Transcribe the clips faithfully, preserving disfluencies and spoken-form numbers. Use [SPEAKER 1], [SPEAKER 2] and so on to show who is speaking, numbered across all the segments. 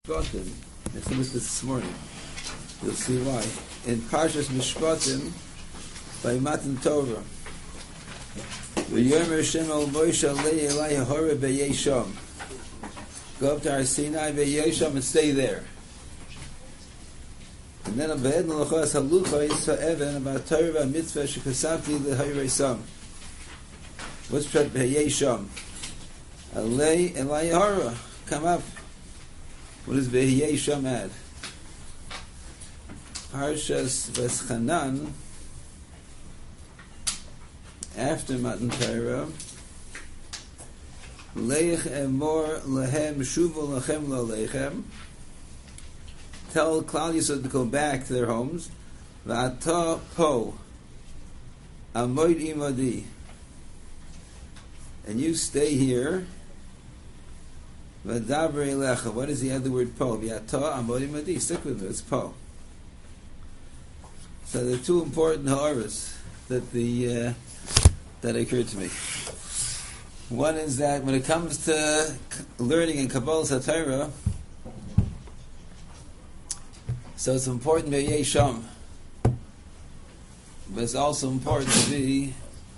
[SPEAKER 1] Mishpatim. I finished this this morning. You'll see why. In Parshas Mishpatim, by Matan Torah, V'yomer Hashem al Moshe alei elai hora b'yesham. Go up to Har Sinai b'yesham and stay there. And then V'ed l'chos haluchos ha'even about Torah v'mitzvah shekasavti l'hayreisam. What's pshat b'yesham? Alei elai hora. Come up. What does b'yesham add? Parshas Veschanan, after Matan Torah, Leich emor lehem shuvu lechem lo lechem. Tell Klal Yisrael to go back to their homes. V'ata po amoid imodi, and you stay here. V'daber elecha. What is the other word po? V'ata amoid imodi. Stick with it. It's po. So there are two important ha'aras that the uh, that occurred to me. One is that when it comes to learning in Kabbalah Satorah, so it's important to be Yesham, but it's also important to be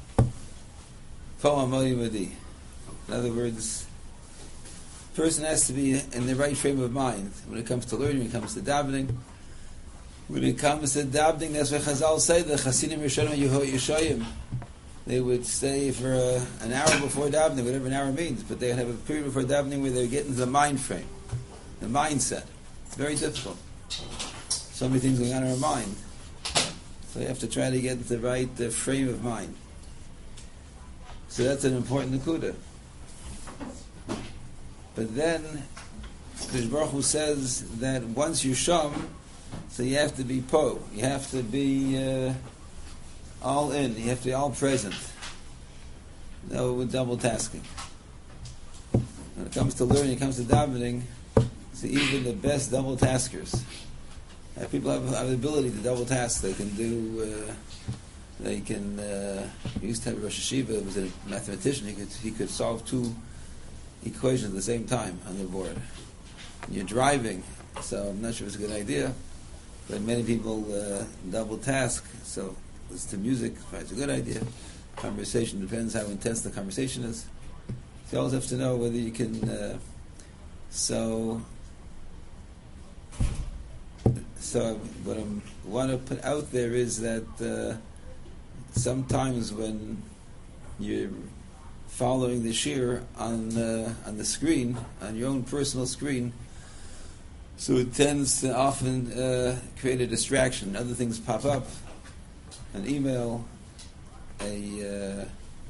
[SPEAKER 1] Po Amodi Madi. In other words, a person has to be in the right frame of mind when it comes to learning, when it comes to davening. When it comes to davening, that's what Chazal say, the Chasidim Rishonim Yeshayim. They would stay for uh, an hour before davening, whatever an hour means, but they would have a period before davening where they would get into the mind frame, the mindset. It's very difficult. So many things going on in our mind. So you have to try to get into the right uh, frame of mind. So that's an important nekuda. But then, Kadosh Baruch Hu says that once you're sham, so you have to be po. You have to be uh, all in. You have to be all present. No with double tasking. When it comes to learning, it comes to davening, so even the best double taskers, uh, people have, have the ability to double task. They can do. Uh, they can. Uh, we used to have a Rosh Hashiva. It was a mathematician. He could he could solve two equations at the same time on the board. And you're driving, so I'm not sure if it's a good idea. But many people uh, double task, so listen to music, it's a good idea. Conversation depends how intense the conversation is. So you always have to know whether you can. Uh, so, so what I want to put out there is that uh, sometimes when you're following the shir on uh, on the screen, on your own personal screen, so it tends to often uh, create a distraction. Other things pop up, an email, a uh,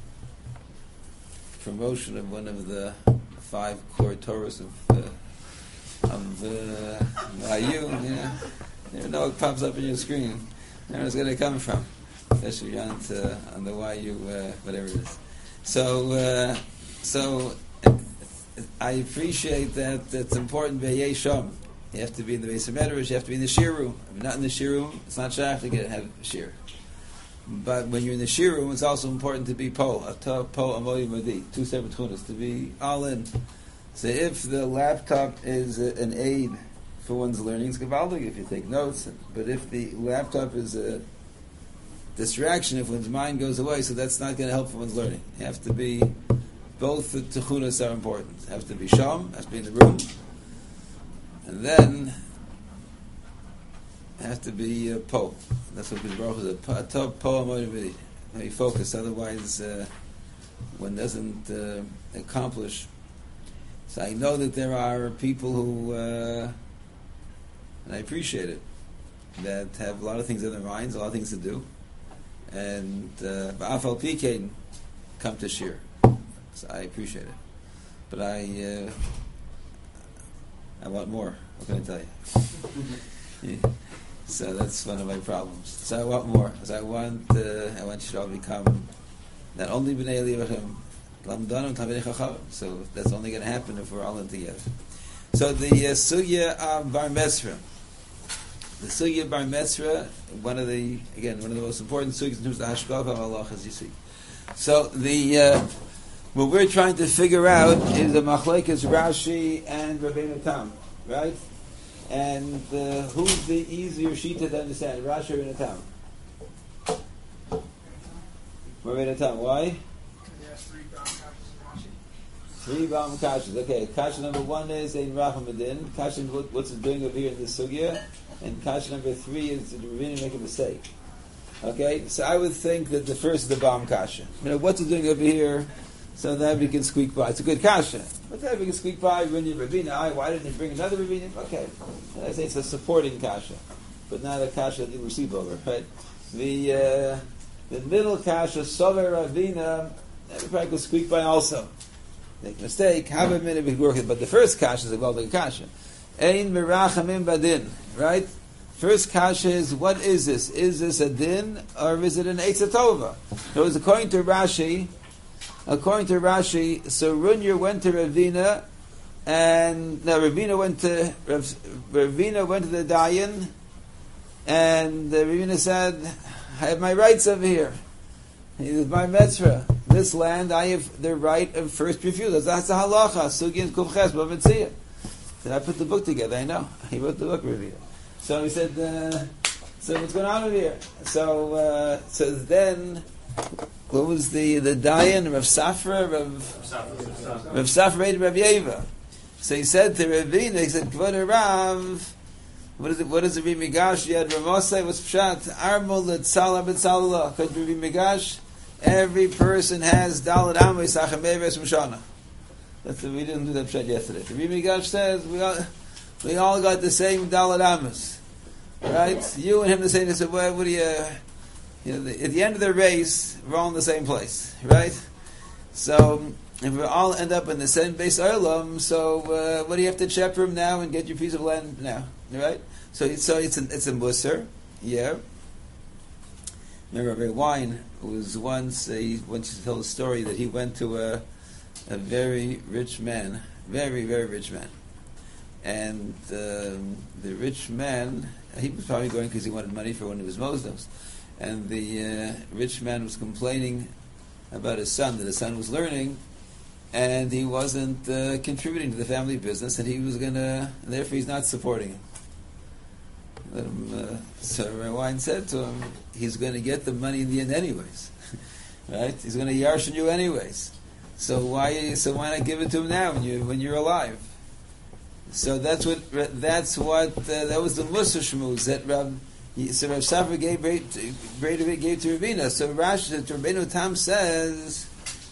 [SPEAKER 1] promotion of one of the five core Torahs of uh, of uh, Vayu. Yeah, you never know what pops up on your screen. You never know where it's going to come from, especially on to, on the Vayu, uh, whatever it is. So, uh, so I appreciate that. It's important. B'yei sham. You have to be in the Beis HaMedrash, you have to be in the shir room. If you're not in the shir room, it's not shayach to get have shir. But when you're in the shir room, it's also important to be po, ata po amodi madi, two separate chunas, to be all in. So if the laptop is a, an aid for one's learning, it's gevaldig if you take notes. But if the laptop is a distraction, if one's mind goes away, so that's not going to help for one's learning. You have to be, both the techunas are important. You have to be sham, have to be in the room. And then have to be uh, po. That's what Kadosh Baruch Hu is. Po, po, motivity. Very focused. Otherwise, uh, one doesn't uh, accomplish. So I know that there are people who, uh, and I appreciate it, that have a lot of things in their minds, a lot of things to do, and ba'afal pikein come to shir. So I appreciate it, but I. Uh, I want more. What can I tell you? Yeah. So that's one of my problems. So I want more. So I want, uh, I want you to all become not only b'nei Eliyachim, lamdanim tamidei chachamim. So that's only going to happen if we're all in together. So the uh, sugya of bar mitzvah, the sugya of bar mitzvah, one of the again one of the most important sugyas in terms of hashkafa of Allah, as you see. So the uh, what we're trying to figure out is the machlekes Rashi and Rabbeinu Tam. right? And uh, who's the easier shita to understand, Rashi or Rabbeinu Tam? Rabbeinu Tam, why? Three Baum Kashas. Okay, Kasha number one is Ein Rachamadin. Kasha, what's it doing over here in this sugya? And Kasha number three is did Ravina make a mistake? Okay, so I would think that the first is the Baum Kasha. You know, what's it doing over here? So that we can squeak by. It's a good Kasha. But that we can squeak by Ravina Ravina. Why didn't he bring another Ravina? Okay. And I say it's a supporting Kasha, but not a Kasha that you receive over, right? The uh, the middle Kasha, Sover Ravina, that we probably could squeak by also. Make a mistake, have a minute, we work it. But the first kasha is a golden kasha. Ein mirachamim badin, right? First kasha is, what is this? Is this a din or is it an eitzah tova? So it's according to Rashi, according to Rashi, so Runya went to Ravina, and no, Ravina went to Rav, Ravina went to the Dayan, and the Ravina said, "I have my rights over here. He is my metzra. This land, I have the right of first refusal. That's the halacha. Sugi and Kufches B'Mitziyah." Did I put the book together? I know. He wrote the book review. So he said, uh, "So what's going on over here?" So, uh, so then, what was the the Dayan Rav Safra, Rav Rav Safra, Rav Yeva? So he said to Ravina, he said, "Kvod Rav, what is it? What is it? Migash Yad Ramosai was pshat Armol Tzala B'Tzala." Because Migash, every person has Dalad Amos Achameves Mishana. That's we didn't do that pshat yesterday. The Migash says we all we all got the same Dalad Amos, right? You and him the same. They said, "Well, what do you?" You know, the, at the end of the race, we're all in the same place, right? So if we all end up in the same base olam, so uh, what do you have to shepherd now and get your piece of land now, right? So, so it's a, it's a musar, yeah. Remember, Rabbi Wine was once uh, he once to tell a story that he went to a a very rich man, very very rich man, and um, the rich man, he was probably going because he wanted money for one of his Muslims, and the uh, rich man was complaining about his son, that his son was learning, and he wasn't uh, contributing to the family business, and he was gonna, and therefore he's not supporting him. Let him, uh, so Rewind said to him, he's going to get the money in the end anyways, right? He's going to yarshin you anyways. So why? So why not give it to him now when you when you're alive? So that's what that's what uh, that was the Musa Shmuz that Rav. So Rav Safra gave gave to Ravina. So Rashi to Rabbeinu Tam says,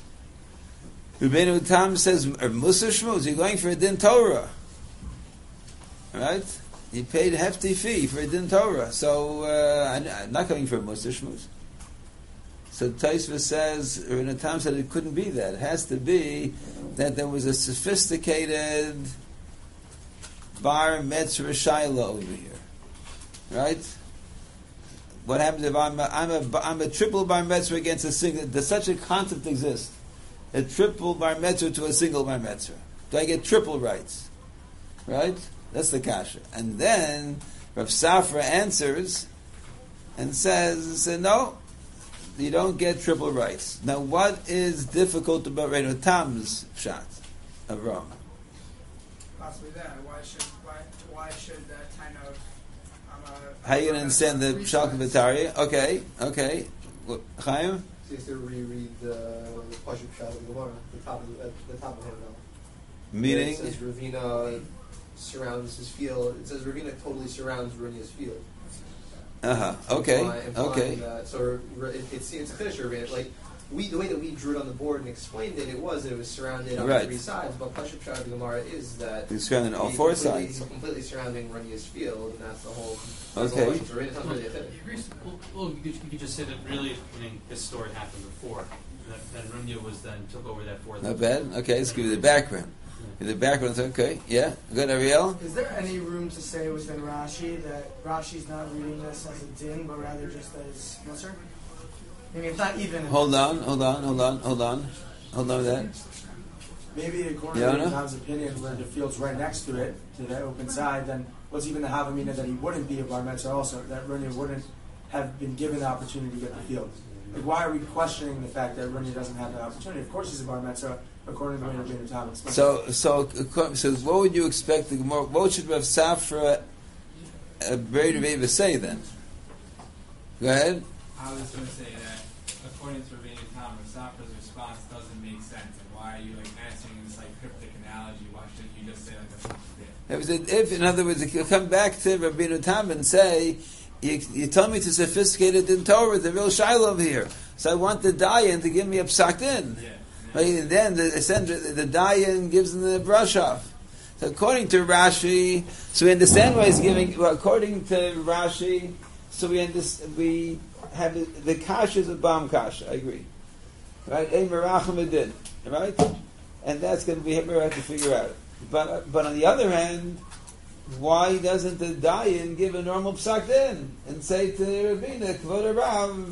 [SPEAKER 1] Rabbeinu Tam says Musa Shmuz. You're going for a din Torah, right? He paid a hefty fee for a din Torah. So uh, I'm not going for a Musa Shmuz. So Taisva says, Rabbeinu Tam said it couldn't be that. It has to be that there was a sophisticated bar metzra shaila over here, right? What happens if I'm a, I'm a, I'm a triple bar metzra against a single? Does such a concept exist? A triple bar metzra to a single bar metzra? Do I get triple rights? Right? That's the kasha. And then Rav Safra answers and says, no, you don't get triple rights. Now, what is difficult about Rabbeinu Tam's shot of wrong?
[SPEAKER 2] Possibly that. Why should why why should that kind of um, uh,
[SPEAKER 1] how are you going to understand the Shalka V'Tarya? Okay, okay. What, Chaim?
[SPEAKER 3] So you have to reread the, the Pashup Shad of the Gemara, the top of the, the top of him now.
[SPEAKER 1] Meaning?
[SPEAKER 3] It says Ravina surrounds his field. It says Ravina totally surrounds Runia's field.
[SPEAKER 1] Uh huh. Okay.
[SPEAKER 3] Implying, implying
[SPEAKER 1] okay.
[SPEAKER 3] That, so it, it's it's a finisher Ravina. Like we, the way that we drew it on the board and explained it, it was that it was surrounded on
[SPEAKER 1] right.
[SPEAKER 3] three sides. But Pashup Shad of the Gemara is that
[SPEAKER 1] it's surrounded on all four sides.
[SPEAKER 3] He's completely surrounding Runia's field, and that's the whole.
[SPEAKER 1] Okay.
[SPEAKER 3] The whole so Ravina's not really a fit.
[SPEAKER 4] Well, well you, could, you could just say that really, I mean, this story happened before. That, that Runya was then took over that fourth.
[SPEAKER 1] Not bad. Okay, let's give you the background. The background is okay. Yeah, good. Ariel.
[SPEAKER 2] Is there any room to say within Rashi that Rashi's not reading this as a din, but rather just as Musar? I mean, it's not even.
[SPEAKER 1] Hold on, hold on, hold on, hold on, hold on with that.
[SPEAKER 5] Maybe according
[SPEAKER 1] yeah,
[SPEAKER 5] to
[SPEAKER 1] no?
[SPEAKER 5] Tom's opinion, where the field's right next to it, to that open side, then what's even the Havamina that he wouldn't be a bar mitzvah also, that Runya wouldn't have been given the opportunity to get the field? Like, why are we questioning the fact that Runya doesn't have the opportunity? Of course he's a bar mitzvah, according to the way Rabbeinu Tam explains.
[SPEAKER 1] So, so, so, what would you expect the Gemara? What should Rav Safra uh, Brei Reva say then? Go ahead.
[SPEAKER 6] I was going to say that according to Rabbeinu Tam, Rav Safra's response doesn't make sense. And why are you like answering in this like cryptic analogy? Why shouldn't you just say like that's what you did?
[SPEAKER 1] If, in other words, if you come back to Rabbeinu Tam and say, you, you told me to sophisticate it in Torah, the real Shiloh here. So I want the Dayan to give me a psak in.
[SPEAKER 6] Yeah.
[SPEAKER 1] Right? And then the, the, the Dayan gives them the brush off. So according to Rashi, so we understand why he's giving, well, according to Rashi, so we understand, we have the, the kasha is a bomb kasha, I agree. Right? Ein merachim edin. Right? And that's going to be, we have to figure out. But, but on the other hand, why doesn't the Dayan give a normal psak din and say to Rabbeinu, Kvod Rav,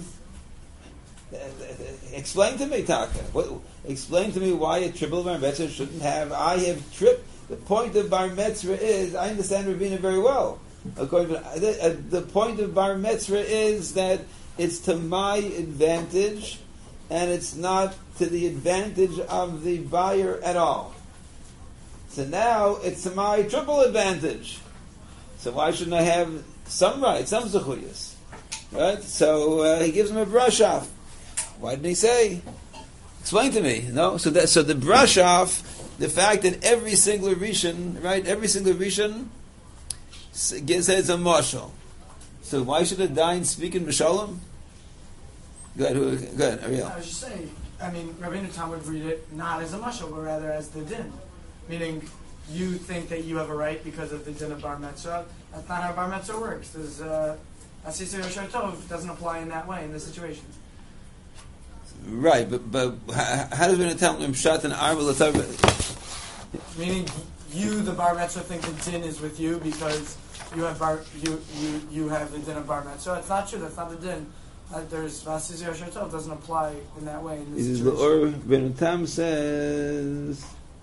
[SPEAKER 1] explain to me, Taka. What, explain to me why a triple bar mitzvah shouldn't have. I have tripped. The point of bar mitzvah is, I understand Rabbeinu very well. According to, the, uh, the point of bar mitzvah is that it's to my advantage, and it's not to the advantage of the buyer at all. So now it's to my triple advantage. So why shouldn't I have some rights, some zechuyas? Right? So uh, he gives him a brush off. Why didn't he say? Explain to me. No. So that so the brush off, the fact that every single rishon, right? Every single rishon says a marshal. So why should a dayan speak in Mishalom? Go ahead. Who, go ahead. Ariel.
[SPEAKER 2] I was just saying. I mean, Rabbeinu Tam would read it not as a mashal, but rather as the din, meaning you think that you have a right because of the din of bar mitzvah. That's not how bar mitzvah works. There's uh, Asisei Yosher Tov doesn't apply in that way in this situation.
[SPEAKER 1] Right, but but how, how does Rabbeinu Tam Pshat and Arba L'Tav?
[SPEAKER 2] Meaning, you, the bar mitzvah, think the din is with you because you have bar, you you you have the din of bar mitzvah. It's not true. That's not the din. Uh, there's Asisei Yosher Tov doesn't apply in that way in this
[SPEAKER 1] This is
[SPEAKER 2] situation.
[SPEAKER 1] the Rabbeinu Tam says.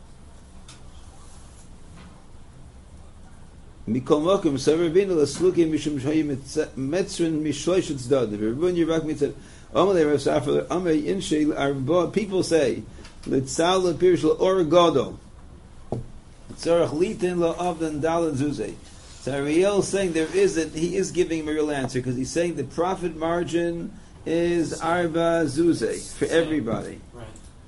[SPEAKER 1] Mikol Mokum Sarabinu Laslukim Mishum Shayim Metzrin Mishloish Tzadad. Rabbeinu Yirak Mitzad. Amalei Rav Safra Amei Inshei Arba. People say Litzal Pirish LaOragodo Tzarach Litin LaAvdan Dalan Zuzei. So Ariel is saying there is a, he is giving him a real answer because he's saying the profit margin is Arba Zuzei for everybody.
[SPEAKER 4] Right.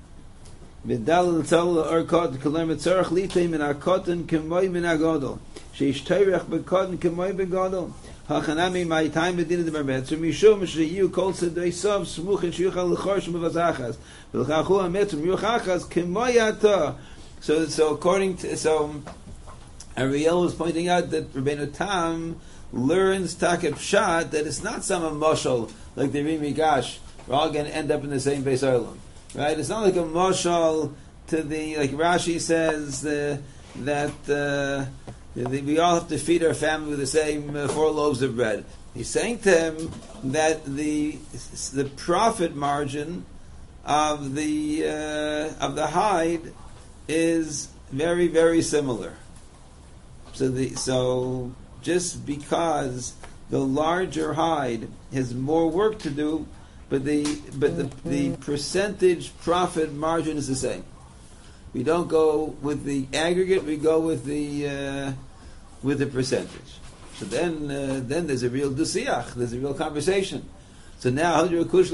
[SPEAKER 1] V'dal l'tzal l'orkot k'lem etzarach litay min akotin k'moy min agodol sheishterech b'kotin k'moy b'godol hachanami ma'itayim b'din de barmetzah mishum sheyu kol tzedei sov smuchin sheyuchal l'chor shemavazachas v'lchachu ha'metzah miyuchachas k'moy ata. So, so according to so, Ariel was pointing out that Rabbeinu Tam learns Takeb Pshat that it's not some mashal like the Rimi Gash. We're all going to end up in the same Beis Olam. Right? It's not like a mashal to the, like Rashi says, uh, that uh, the, we all have to feed our family with the same uh, four loaves of bread. He's saying to him that the the profit margin of the uh, of the hide is very, very similar. So the so just because the larger hide has more work to do, but the but the, the percentage profit margin is the same. We don't go with the aggregate; we go with the uh, with the percentage. So then uh, then there's a real dusiach. There's a real conversation. So now,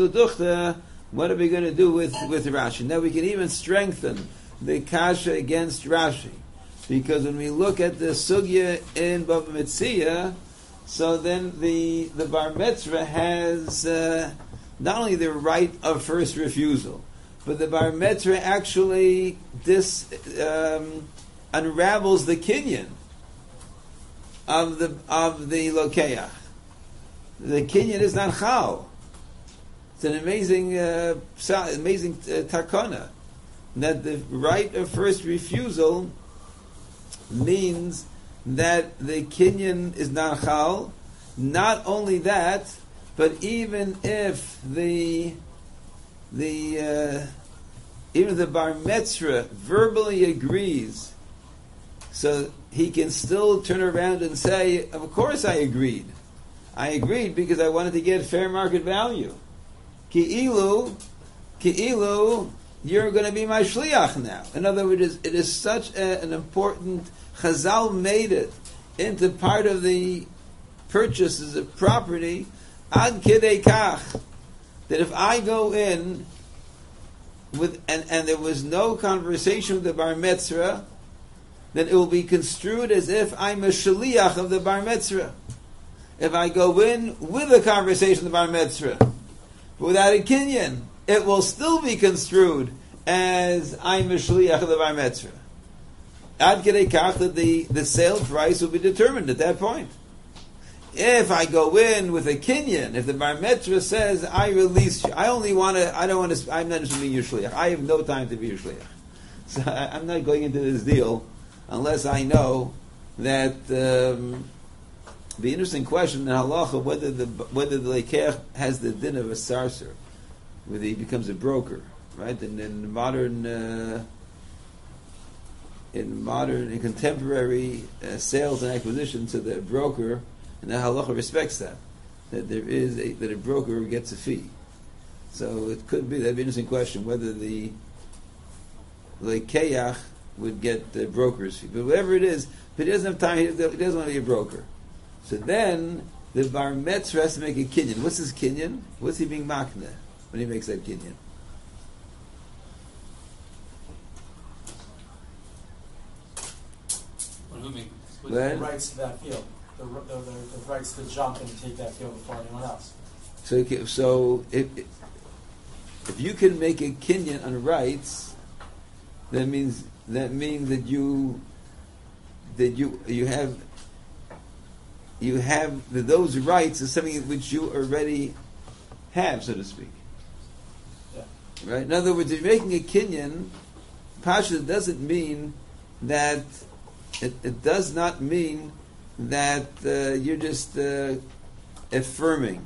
[SPEAKER 1] what are we going to do with with Rashi? Now we can even strengthen the kasha against Rashi, because when we look at the sugya in Bava Metzia, so then the the bar mitzvah has uh, not only the right of first refusal, but the bar mitzvah actually dis, um, unravels the kinyan of the of the lokeach. The kinyan is not chal. It's an amazing, uh, amazing uh, takana that the right of first refusal means that the kinyan is not chal. Not only that, but even if the the uh, even the bar mitzvah verbally agrees, so he can still turn around and say, "Of course, I agreed. I agreed because I wanted to get fair market value." Ki'ilu, ki'ilu you're going to be my shliach now. In other words, it is such a, an important, Chazal made it into part of the purchases of property, ad kidei kach, that if I go in with, and, and there was no conversation with the bar metzra, then it will be construed as if I'm a shliach of the bar metzra. If I go in with a conversation with the bar metzra, but without a kinyan, it will still be construed as I'm a shliach of the bar metzra. Ad kidei kach, that the, the sale price will be determined at that point. If I go in with a kinyan, if the bar metzra says, I release you, I only want to, I don't want to, I'm not interested in being your shliach. I have no time to be your shliach. So I, I'm not going into this deal unless I know that, um, the interesting question in halacha, whether the, whether the lekeach has the din of a sarser, whether he becomes a broker, right? And in modern, uh, in modern, in contemporary uh, sales and acquisition, so the broker, and the halacha respects that, that there is a, that a broker gets a fee. So it could be, that'd be an interesting question, whether the lekeach would get the broker's fee. But whatever it is, if he doesn't have time, he doesn't want to be a broker. So then, the bar metzra has to make a kinyan. What's his kinyan? What's he being makna when he makes that kinyan?
[SPEAKER 4] Who make,
[SPEAKER 5] The rights to that field. The, the, the, the rights to jump and take that field before anyone else.
[SPEAKER 1] So, so if, if you can make a kinyan on rights, that means that means that you that you you have you have that those rights is something which you already have, so to speak.
[SPEAKER 5] Yeah.
[SPEAKER 1] Right. In other words, if you're making a kinyan, Pasha doesn't mean that it, it does not mean that uh, you're just uh, affirming.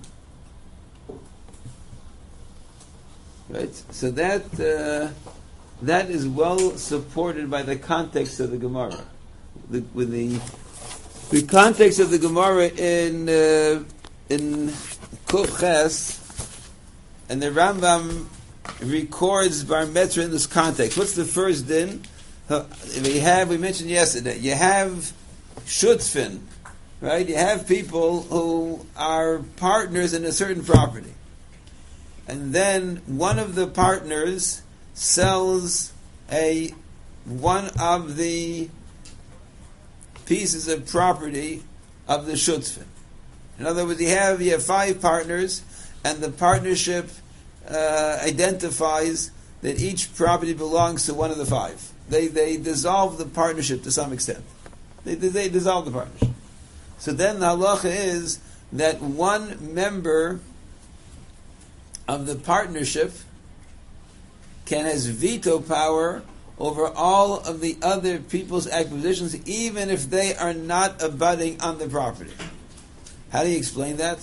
[SPEAKER 1] Right? So that uh, that is well supported by the context of the Gemara. The, with the the context of the Gemara in uh, in Kuf Ches, and the Rambam records bar metzra in this context. What's the first din? Uh, we have we mentioned yesterday. You have shutzfin, right? You have people who are partners in a certain property. And then one of the partners sells a one of the pieces of property of the shutzfin. In other words, you have you have five partners, and the partnership uh, identifies that each property belongs to one of the five. They they dissolve the partnership to some extent. They they dissolve the partnership. So then the halacha is that one member of the partnership can has veto power over all of the other people's acquisitions, even if they are not abutting on the property. How do you explain that?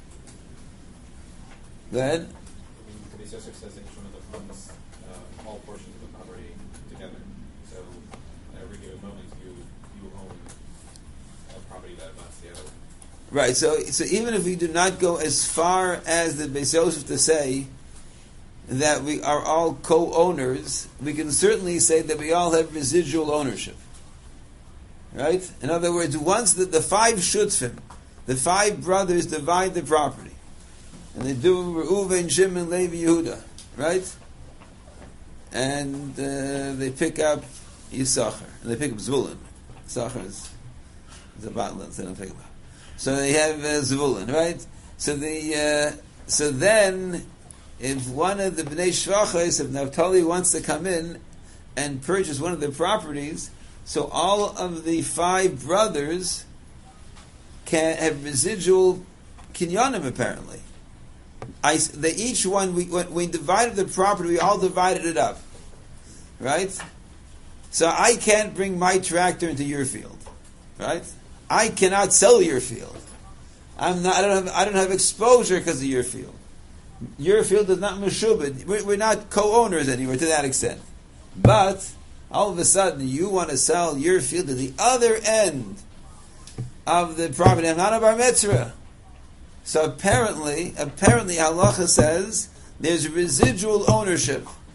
[SPEAKER 1] Go ahead.
[SPEAKER 7] The Yosef says that each one of the funds, uh, all portions of the property together. So at every given moment, you you own a property that abuts the other.
[SPEAKER 1] Right. So so even if we do not go as far as the Beis Yosef to say that we are all co-owners, we can certainly say that we all have residual ownership. Right? In other words, once the, the five shutzfim, the five brothers divide the property, and they do Reuven, Shimon, Levi, Yehuda, right? And uh, they pick up Yisachar, and they pick up Zvulun. Yisachar is, is a battle, so they don't pick up. So they have uh, Zvulun, right? So the uh, so then, if one of the Bnei Shvachos, if Naphtali wants to come in and purchase one of the properties, so all of the five brothers can have residual kinyanim, apparently. I, they each one, we, when we divided the property, we all divided it up. Right? So I can't bring my tractor into your field. Right? I cannot sell your field. I'm not, I don't have, I don't have exposure because of your field. Your field is not meshubed. We're, we're not co-owners anywhere to that extent. But all of a sudden, you want to sell your field to the other end of the property. I'm not a bar metzra. So apparently, apparently, halacha says there's residual ownership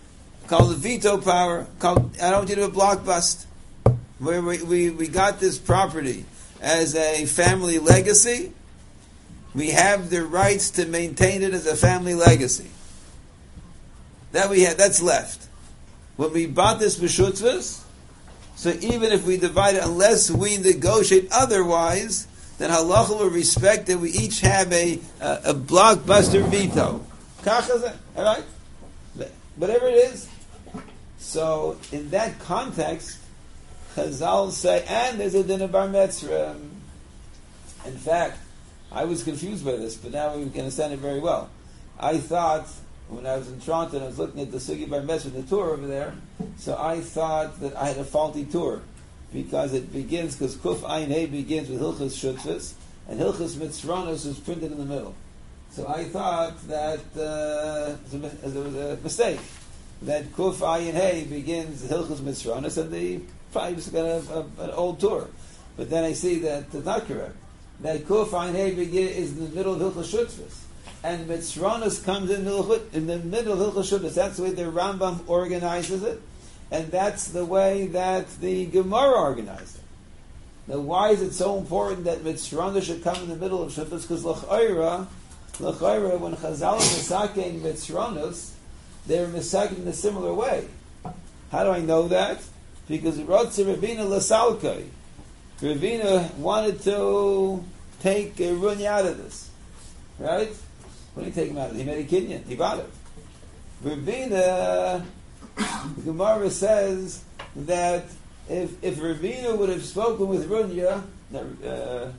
[SPEAKER 1] called the veto power. Called I don't want you to do a block bust. Where we, we, we got this property as a family legacy. We have the rights to maintain it as a family legacy. That we have, that's left. When we bought this b'shutzvus, so even if we divide it, unless we negotiate otherwise, then halacha will respect that we each have a a, a blockbuster veto. All right, whatever it is. So in that context, Chazal say, and there's a din of bar mitzvah. In fact, I was confused by this, but now we can understand it very well. I thought, when I was in Toronto and I was looking at the Sugi Bar Mitzvah, the tour over there, so I thought that I had a faulty tour, because it begins, because Kuf Ayin Hey begins with Hilchas Shutzvus, and Hilchas Mitzronos is printed in the middle. So I thought that uh, there was a mistake, that Kuf Ayin Hey begins Hilchas Mitzronos, and the probably was got a, a, an old tour. But then I see that it's not correct. That Kuf Ayin Hey is in the middle of Hilchas Shutzvus. And Mitzronos comes in the, in the middle of Hilchas Shutzvus. That's the way the Rambam organizes it. And that's the way that the Gemara organized it. Now why is it so important that Mitzronos should come in the middle of Shutzvus? Because L'chayra, L'chayra, when Chazal and Misake in Mitzronos, they were Misake in a similar way. How do I know that? Because Rotzi Ravina Lasalkai. Ravina wanted to take a Runya out of this. Right? What did he take him out of? He made a kinyan. He bought it. Ravina, the Gemara says that if if Ravina would have spoken with Runya, uh,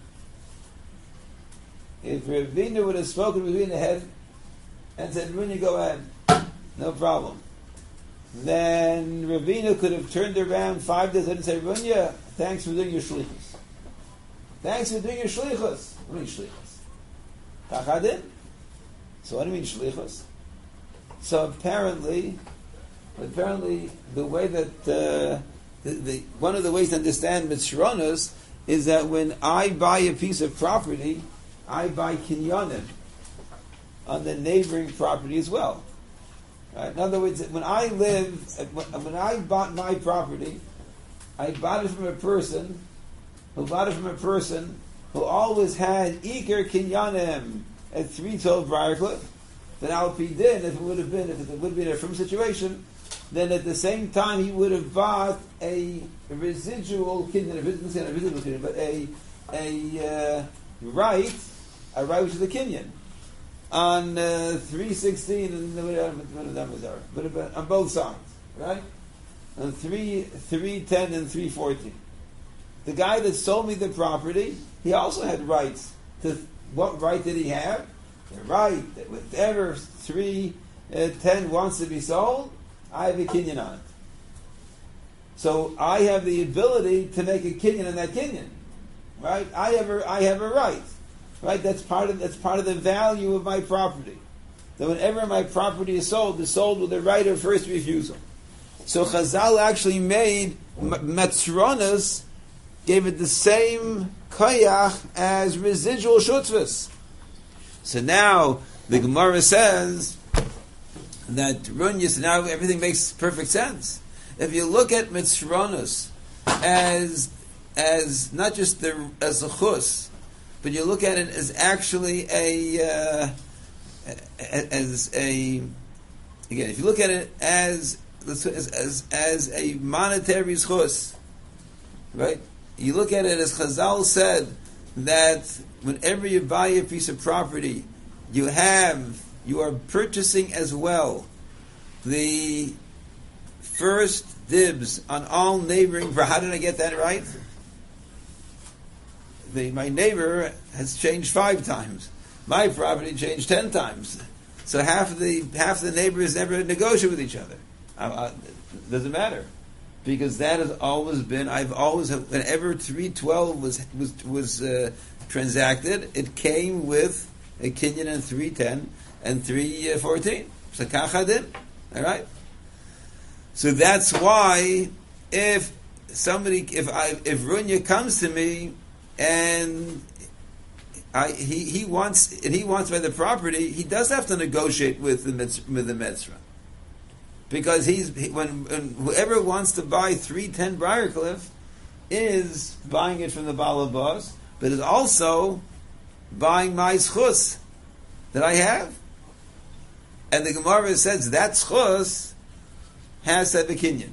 [SPEAKER 1] if Ravina would have spoken with Ravina ahead and said, Runya, go ahead, no problem, then Ravina could have turned around five days later and said, Runya, thanks for doing your shlichus. Thanks for doing your shlichus. What do you mean shlichus? Tachadin? So what do you mean shlichus? So apparently, apparently the way that uh, the, the one of the ways to understand mitzronos is that when I buy a piece of property, I buy kinyanim on the neighboring property as well. Right? In other words, when I live, when I bought my property, I bought it from a person who bought it from a person who always had Iker Kinyanim at three twelve Briarcliff. Then Al Pi Din, if it would have been, if it would have been a firm situation, then at the same time he would have bought a residual Kinyan, a residual, a residual Kinyan, but a a uh, right, a right which is a Kinyan on uh, three sixteen and but on both sides, right? On three three ten and three fourteen. The guy that sold me the property, he also had rights. To what right did he have? The right that whatever three ten wants to be sold, I have a kinyan on it. So I have the ability to make a kinyan on that kinyan, right? I have a, I have a right, right? That's part of that's part of the value of my property. That whenever my property is sold, it's sold with the right of first refusal. So Chazal actually made Metzronos, gave it the same koyach as residual shutzvus. So now the Gemara says that Runyas, now everything makes perfect sense. If you look at Mitzronos as as not just the as a chus, but you look at it as actually a uh, as a again, if you look at it as as as, as a monetary chus, right? You look at it as Chazal said that whenever you buy a piece of property, you have you are purchasing as well the first dibs on all neighboring. How did I get that right? The, my neighbor has changed five times. My property changed ten times. So half of the half of the neighbors never negotiate with each other. Uh, uh, doesn't matter, because that has always been. I've always whenever three twelve was was was uh, transacted, it came with a kinyan and three ten and three fourteen. So kachadin, all right. So that's why if somebody, if I, if Runya comes to me and I, he, he wants and he wants by the property, he does have to negotiate with the with the Metzra, because he's he, when, when whoever wants to buy three ten Briarcliff is buying it from the Baal of Boss, but is also buying my schus that I have. And the Gemara says that schus has to have a kinyan.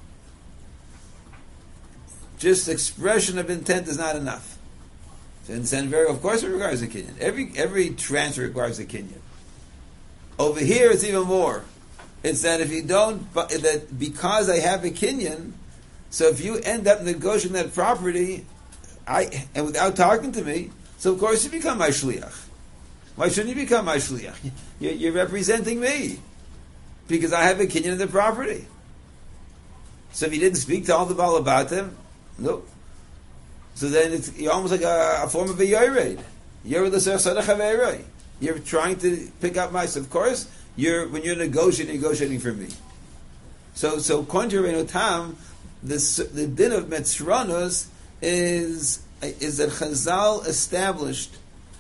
[SPEAKER 1] Just expression of intent is not enough. So in Senver, of course, it requires a kinyan. Every every transfer requires a kinyan. Over here, it's even more. It's that if you don't, that because I have a kinyan, so if you end up negotiating that property, I and without talking to me, so of course you become my shliach. Why shouldn't you become my shliach? You're, you're representing me because I have a kinyan of the property. So if you didn't speak to all the Baal about them, no. So then it's you're almost like a, a form of a yored. You're You're trying to pick up my. So of course, you're when you're negotiating, negotiating for me. So so according to Rabbeinu Tam, this the din of Metzranos is is that Chazal established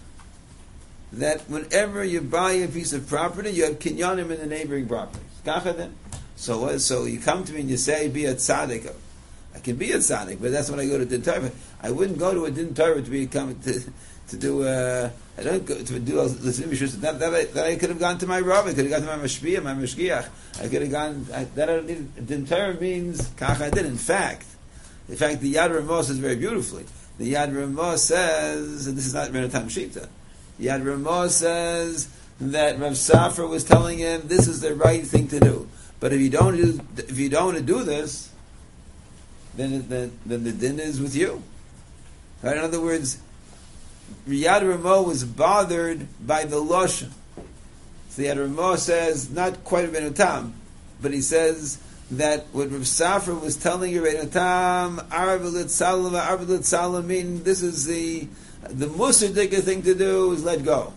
[SPEAKER 1] that whenever you buy a piece of property, you have kinyanim in the neighboring properties. So what? So you come to me and you say, "Be a tzaddik." I can be a tzaddik, but that's when I go to din Torah. I wouldn't go to a din Torah to become to to do. Uh, I don't go to do this. That, that, I, that I could have gone to my rabbi. I could have gone to my mashpia, my mashgiach. I could have gone. I, that I don't need. Din Torah means kach I did. In fact, in fact, the Yad Ramah says very beautifully. The Yad Ramah says, and this is not Renatam Shita. Yad Ramah says that Rav Safra was telling him this is the right thing to do. But if you don't do, if you don't want to do this, then then, then the din is with you. Right? In other words, Yad Ramah was bothered by the lashon. So Yad Ramah says not quite Rabbeinu Tam, but he says that what Rav Safra was telling Rabbeinu Tam, Arvelit Salam, Arvelit Salam, mean this is the the musadik thing to do is let go.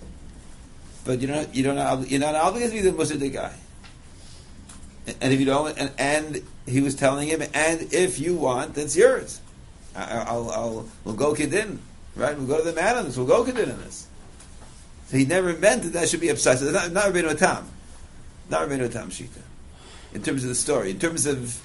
[SPEAKER 1] But you don't you don't you're not obligated to be the musadik guy. And if you don't, and, and he was telling him, and if you want, that's yours. I, I'll, I'll, we'll go kedin, right? We'll go to the man on this. We'll go kedin on this. So he never meant that that should be upside. So not, not Rabbeinu Tam, not Rabbeinu Tam Shita. In terms of the story, in terms of,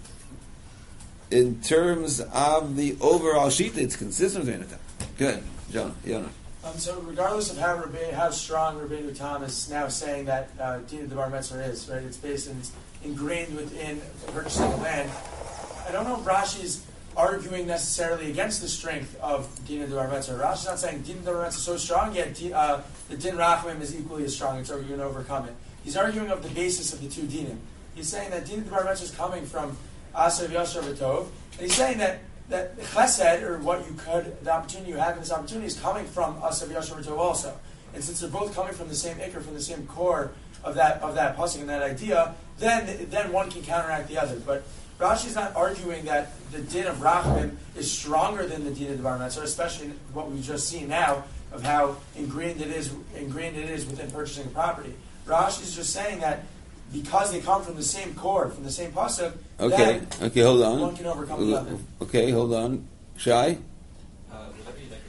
[SPEAKER 1] in terms of the overall Shita, it's consistent with Rabbeinu Tam. Good, Jonah, Yonah.
[SPEAKER 5] Um, so regardless of how Rabbeinu, how strong Rabbeinu Tam is now saying that uh, Dina de Bar Metzler is, right? It's based in, it's ingrained within purchasing the land. I don't know if Rashi is arguing necessarily against the strength of Dina de Bar Metzler. Rashi's not saying Dina de Bar Metzler is so strong, yet uh, the Din Rachamim is equally as strong, and so you're going to overcome it. He's arguing of the basis of the two Dinim. He's saying that Dina de Bar Metzler is coming from Asav Yashar V'Tov, and he's saying that that chesed, or what you could, the opportunity you have in this opportunity, is coming from Asav Yashar V'Tov also. And since they're both coming from the same ikr, from the same core of that of that pasuk and that idea, then then one can counteract the other. But Rashi's not arguing that the din of Rachamim is stronger than the din of the Bar Metzler, especially what we've just seen now of how ingrained it is ingrained it is within purchasing a property. Rashi's just saying that because they come from the same core, from the same pasuk,
[SPEAKER 1] okay, okay, hold on.
[SPEAKER 5] One can overcome the other.
[SPEAKER 1] Okay, hold on. Shai?
[SPEAKER 7] Uh, would that be like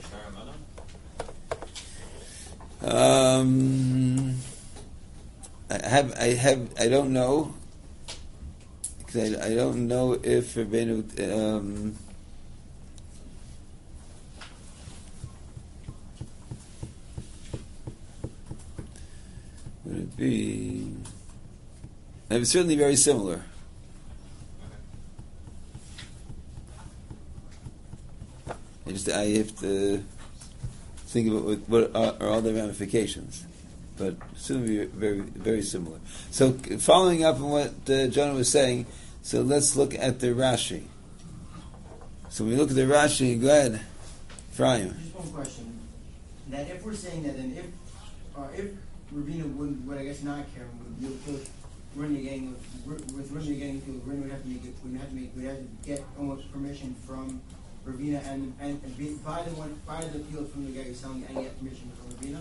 [SPEAKER 7] your Shara
[SPEAKER 1] Um, I have, I have, I don't know. Because I, I don't know if Rabbeinu, um, would it be? It's certainly very similar. I just I have to think about what, what are, are all the ramifications, but certainly very very similar. So following up on what uh, Jonah was saying, so let's look at the Rashi. So when we look at the Rashi, go ahead, Ephraim.
[SPEAKER 8] Just one question: that if we're saying that, then if uh, if Ravina wouldn't, would I guess not care, would feel Ravina getting with Ravina getting to Ravina would have to make it, would have to make, would have to get almost permission from Ravina and and, and be, buy the one buy the field from the guy who's selling and get permission from Ravina.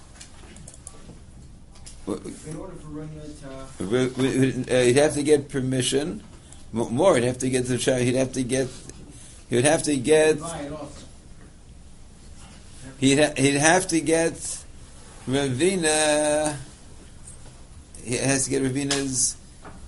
[SPEAKER 1] Well,
[SPEAKER 8] in order for Ravina to,
[SPEAKER 1] uh, he'd have to get permission. More, he'd have to get the child. He'd have to get. He would have to get.
[SPEAKER 8] buy it also.
[SPEAKER 1] He'd ha- he'd have to get Ravina. He has to get Ravina's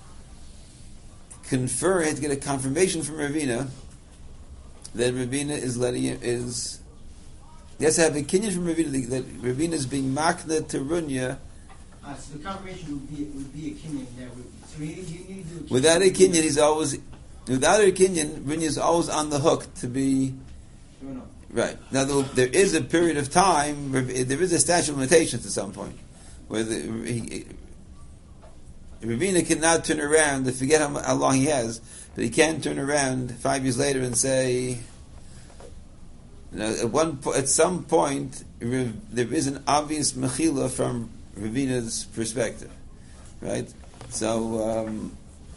[SPEAKER 1] confer, he had to get a confirmation from Ravina that Ravina is letting it, is, he has to have a kinyan from Ravina that Ravina is being makna to Runya.
[SPEAKER 8] Uh, so the confirmation would be would be a kinyan that would. So you need, you need to do a
[SPEAKER 1] Without a kinyan, he's always, without a kinyan, Runya is always on the hook to be.
[SPEAKER 8] No, no.
[SPEAKER 1] Right. Now, there, there is a period of time, there is a statute of limitations at some point, where the, he, Ravina cannot turn around, I forget how, how long he has, but he can turn around five years later and say, you know, at one po- at some point, there is an obvious mechila from Ravina's perspective, right? So, um,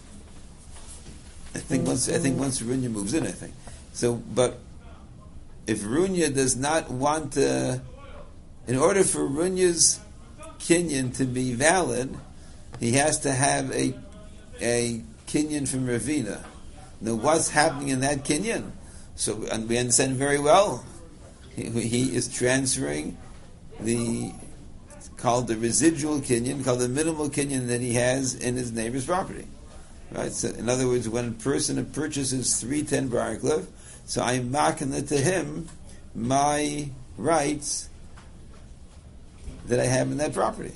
[SPEAKER 1] I think once I think once Runya moves in, I think so, but. If Runya does not want to, in order for Runya's kinyan to be valid, he has to have a a kinyan from Ravina. Now, what's happening in that kinyan? So, and we understand very well. He, he is transferring the called the residual kinyan, called the minimal kinyan that he has in his neighbor's property. Right. So, in other words, when a person purchases three ten Baraklev, so I'm marking it to him my rights that I have in that property.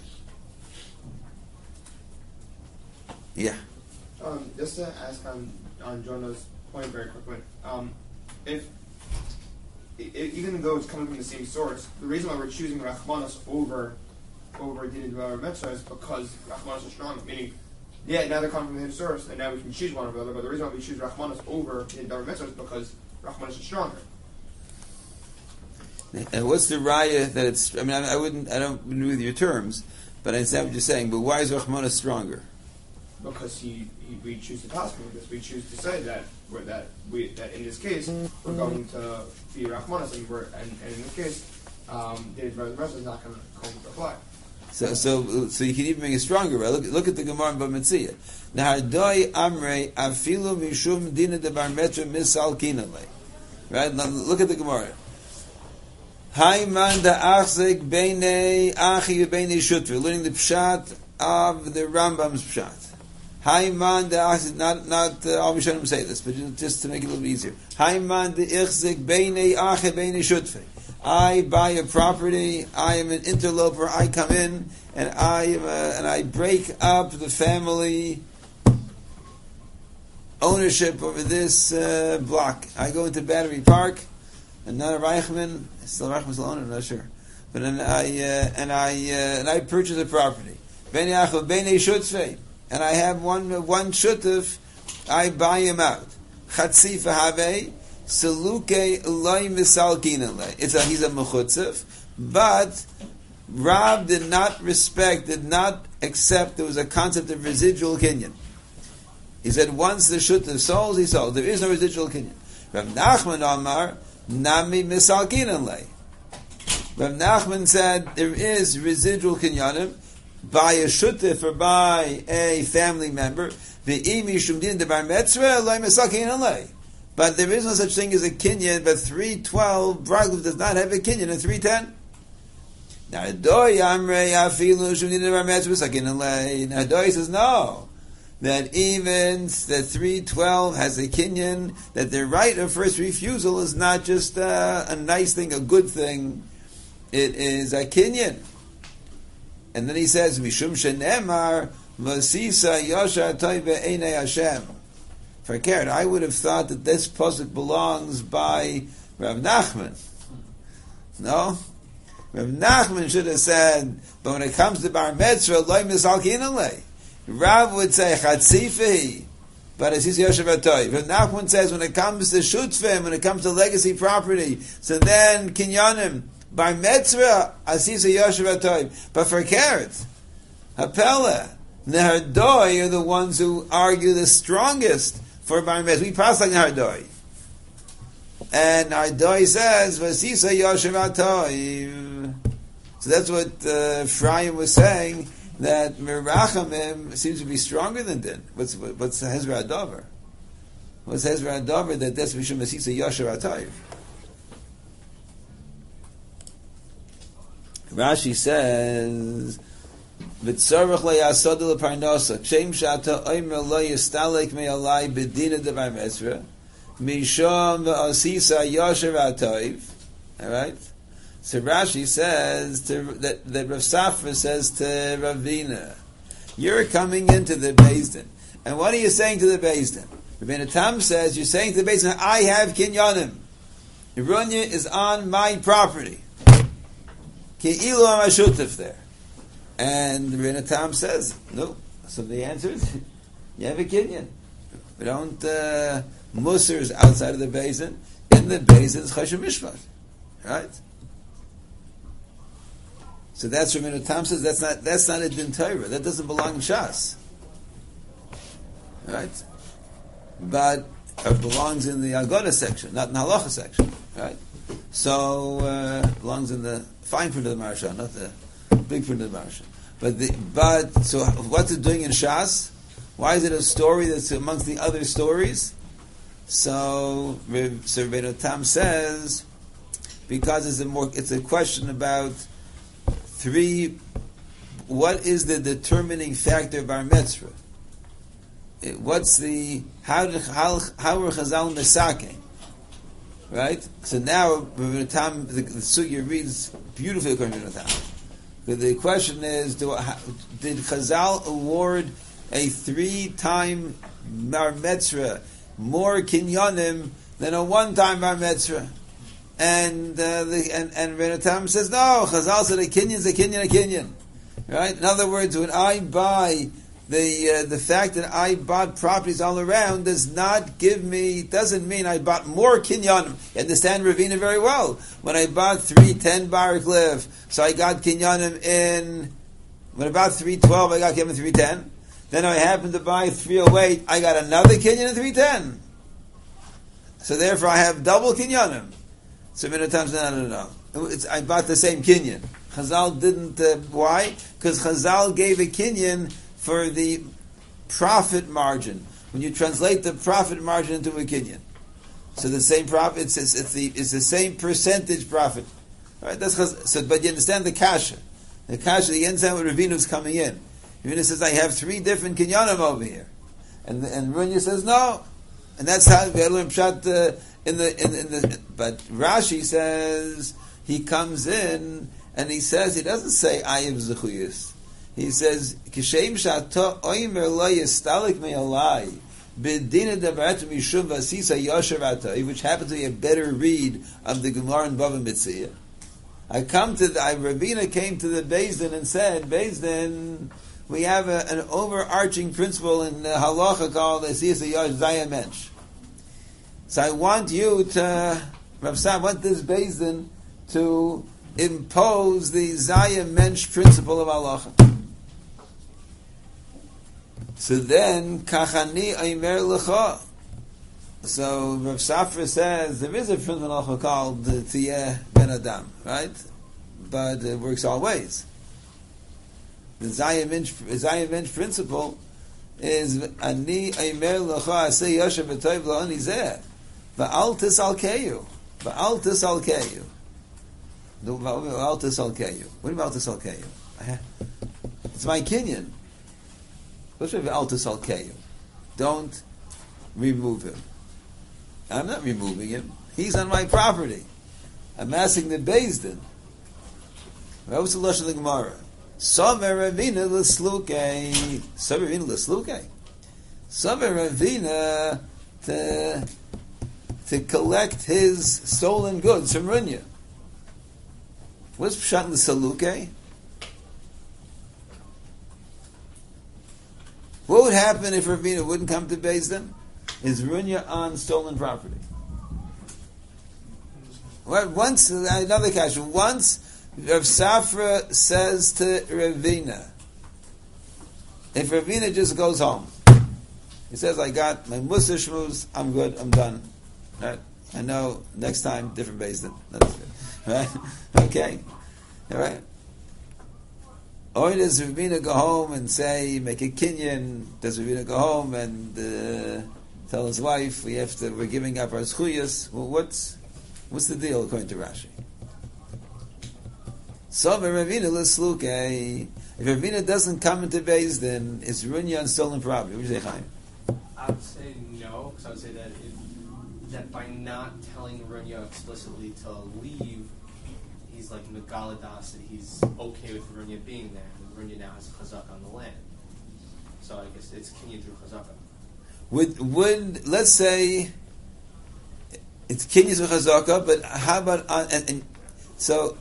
[SPEAKER 1] Yeah.
[SPEAKER 9] Um, just to ask on on Jonah's point very quickly, um, if I, even though it's coming from the same source, the reason why we're choosing Rachmanos over over Din Dvar Metzra is because Rachmanos is strong. Meaning, yeah, now they're coming from the same source, and now we can choose one or the other. But the reason why we choose Rachmanos over Din Dvar Metzra is because Rachmanos is stronger.
[SPEAKER 1] And what's the raya that it's? I mean, I, I wouldn't. I don't agree with your terms, but I understand what you're saying. But why is Rachmanos stronger?
[SPEAKER 9] Because he, he we choose to task him because we choose to say that we're, that we that in this case we're going to be Rachmanos and we're and, and in this case um, Din Dvar Metzra is not going to come to apply.
[SPEAKER 1] So, so, so you can even make it stronger. Right? Look, look at the Gemara in Bamitzia. Nahardoi amrei afilu mishum dina de bar metra misal kinale. Right? Now look at the Gemara. Hai man da achzik beinei achi beinei shutri. Learning the pshat of the Rambam's pshat. Hai man da achzik. Not not uh, all Rishonim say this, but just to make it a little bit easier. Hai man da achzik beinei achi beinei shutri. I buy a property. I am an interloper. I come in and I am a, and I break up the family ownership over this uh, block. I go into Battery Park, and not a Reichman. Still Reichman's still owner, I'm not sure. But then I uh, and I uh, and I purchase a property. Ben Yachov Beinei Shutzvei, and I have one one shutuf. I buy him out. Chatzi v'havei. Saluke loy misalkinale. It's a he's a mechutzev, but Rab did not respect, did not accept. There was a concept of residual kinyan. He said once the shuttev sold, he sold. There is no residual kinyan. Rav Nachman Amar nami misalkinale. Rav Nachman said there is residual kinyanim by a shuttev or by a family member. Ve'imi shumdin debar metzra loy misalkinale. But there is no such thing as a kinyan, but three twelve, Braglev does not have a kinyan in three ten. Now, Adoi Amrei Afilu Shumdin Bar Metzvus Akinalei. Now, Adoi says no. That even the three twelve has a kinyan, that the right of first refusal is not just uh, a nice thing, a good thing. It is a kinyan. And then he says, Mishum Shenemar Vasisa Yosha Toive Einei Hashem. If I cared, I would have thought that this pasuk belongs by Rav Nachman. No? Rav Nachman should have said, but when it comes to Bar Metzra, loy misalkinale. Rav would say, Chatzifi, but as he's Yoshev Atoy. Rav Nachman says, when it comes to Shutfim, when it comes to legacy property, so then Kinyanim, Bar Metzra, Asisa Yoshev Atoy. But for Keret, Hapela, Nehardoi are the ones who argue the strongest for Bar Metzra. We pass like Nehardoi. And Nehardoi says, Vasisa Yoshev Atoy. So that's what uh, Ephraim was saying, that Merachamim seems to be stronger than Din. What's what's Hezra Adover? What's Hezra Adover that that's Mishum Vasisa Yoshev Atoy? Rashi says, v'tzarech le'yasod le'parnosa kshem shata oimer lo yistalek me'alai b'dina devar metzra mishom v'asisa yosher v'atoiv. All right. So Rashi says to, that, that Rav Safra says to Ravina, you're coming into the Beis Din, and what are you saying to the Beis Din? Rabbeinu Tam says you're saying to the Beis Din, I have kinyanim. Runya is on my property. Ki'ilu amashutif there. And Rabbeinu Tam says, no. So the answer is, you have a kinyan. We don't, uh, Musar is outside of the Beis Din. In the Beis Din is Chashem Mishpat. Right? So that's what Rabbeinu Tam says, that's not, that's not a Din Torah. That doesn't belong in Shas. Right? But it belongs in the Agoda section, not in the Halacha section. Right? So, uh, it belongs in the fine print of the Maharsha, not the big print of the Maharsha. But the, but, so what's it doing in Shas? Why is it a story that's amongst the other stories? So, so Rabbeinu Tam says, because it's a more, it's a question about three, what is the determining factor of our mitzvah? It, what's the, how did, how, how are Chazal Mesake? Right? So now, Rabbeinu Tam, the, the Sugya reads beautifully according to Rabbeinu Tam. But the question is, do, how, did Chazal award a three-time Bar Mitzvah more kinyanim than a one-time Bar Mitzvah? And uh, the and and Rabbeinu Tam says no. Chazal said a kinyan is a kinyan, a kinyan, right? In other words, when I buy the uh, the fact that I bought properties all around does not give me doesn't mean I bought more kinyanim. You understand Ravina very well. When I bought three ten Bar Cliff, so I got kinyanim in. When I bought three twelve, I got kinyanim in three ten. Then I happened to buy three oh eight, I got another kinyan in three ten. So therefore, I have double kinyanim. So many times, no, no, no, no. It's, I bought the same kinyan. Chazal didn't, uh, why? Because Chazal gave a kinyan for the profit margin. When you translate the profit margin into a kinyan. So the same profit, it's, it's, it's, the, it's the same percentage profit. Right? That's Chazal. So, but you understand the kasha. The kasha, the understand what Ravinu's coming in. Ravina says, I have three different kinyanim over here. And, and Runya says, no. And that's how we learn Pshat, uh, In the, in, the, in the, but Rashi says he comes in and he says he doesn't say I am zechuyis. He says kishem shato oimer lo yistalik me'alai b'dina davarat mishum vasisa yosher atay, which happens to be a better read of the Gemara in Bava Metzia. I come to the I, Ravina came to the Beis Din and said, Beis Din, we have a, an overarching principle in the halacha called the Sisa Yosh Zayah Mensch. So I want you to, Rav Sam, I want this Beis Din to impose the Zayah Mensch principle of halacha. So then, Kachani Aimer Lecha. So Rav Safra says there is a principle of halacha called the Tiyeh Ben Adam, right? But it works all ways. The Zayah Mensch, Zayah Mensch principle is Ani Aimer Lecha Aseh Yosher B'Toiv La'oni Zeh. Va'al tisalkeyu. Va'al tisalkeyu. Va'al tisalkeyu. What do you mean va'al tisalkeyu? It's my kinyan. What's with va'al tisalkeyu? Don't remove him. I'm not removing him. He's on my property. I'm asking the Beis Din. What was the lashon of the Gemara? Sover Ravina l'slukei. Sover Ravina l'slukei. Sover Ravina to to collect his stolen goods from Runya. What's Pshat in the Saluke? What would happen if Ravina wouldn't come to Beis Din? Is Runya on stolen property? Well, once, another question. Once Rav Safra says to Ravina, if Ravina just goes home, he says, I got my Musa Shmuz, I'm good, I'm done. Right? I know next time different Beis Din. That's good. Right? Okay. All right. Or does Ravina go home and say, make a kinyan? Does Ravina go home and uh, tell his wife, we have to, we're giving up our zchuyas? Well, what's what's the deal according to Rashi? So Ravina l'slukei. If Ravina doesn't come into Beis Din, it's runya and stolen property. What do you say, Chaim?
[SPEAKER 3] I would say no, because I would say that it, that by not telling Runya explicitly to leave, he's like megaladas, that he's okay with Runya being there, and Runya now has chazak on the land. So I guess it's kinyan through chazaka.
[SPEAKER 1] Would would let's say it's kinyan through chazaka, but how about on, and, and so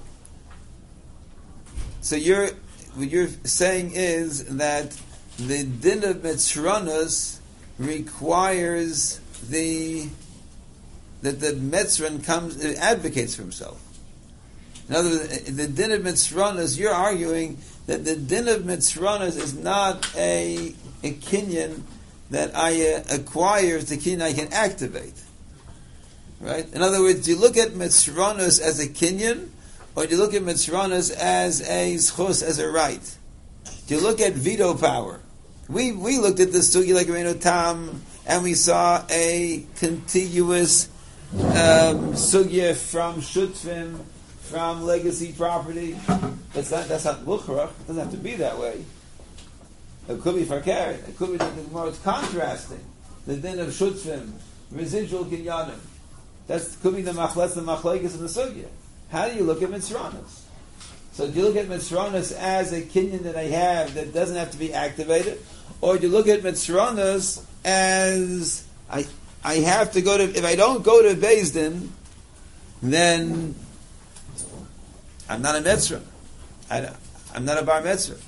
[SPEAKER 1] so you're what you're saying is that the din of mitzranas requires the that the Metzran comes advocates for himself. In other words, the din of mitzranas, you're arguing that the din of mitzranas is not a, a kinyan that I uh, acquire, the kinyan I can activate. Right? In other words, do you look at mitzranas as a kinyan, or do you look at mitzranas as a schus, as a right? Do you look at veto power? We we looked at this sugi like Reino Tam, and we saw a contiguous um, sugya from shutfim, from legacy property. That's not that's not luchrach. It doesn't have to be that way. It could be fakir. It could be that the Gemara is contrasting the din of shutfim, residual kinyanim. That could be the machles, the machlekes in the sugya. How do you look at mitzranas? So do you look at mitzranas as a kinyan that I have that doesn't have to be activated? Or do you look at mitzranas as I I have to go to, if I don't go to Beis Din, then I'm not a mitzvah. I, I'm not a bar mitzvah.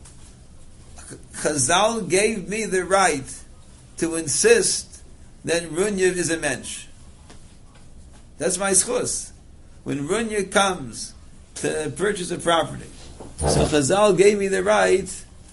[SPEAKER 1] Chazal gave me the right to insist that Runyev is a mensch. That's my schus. When Runya comes to purchase a property, so Chazal gave me the right.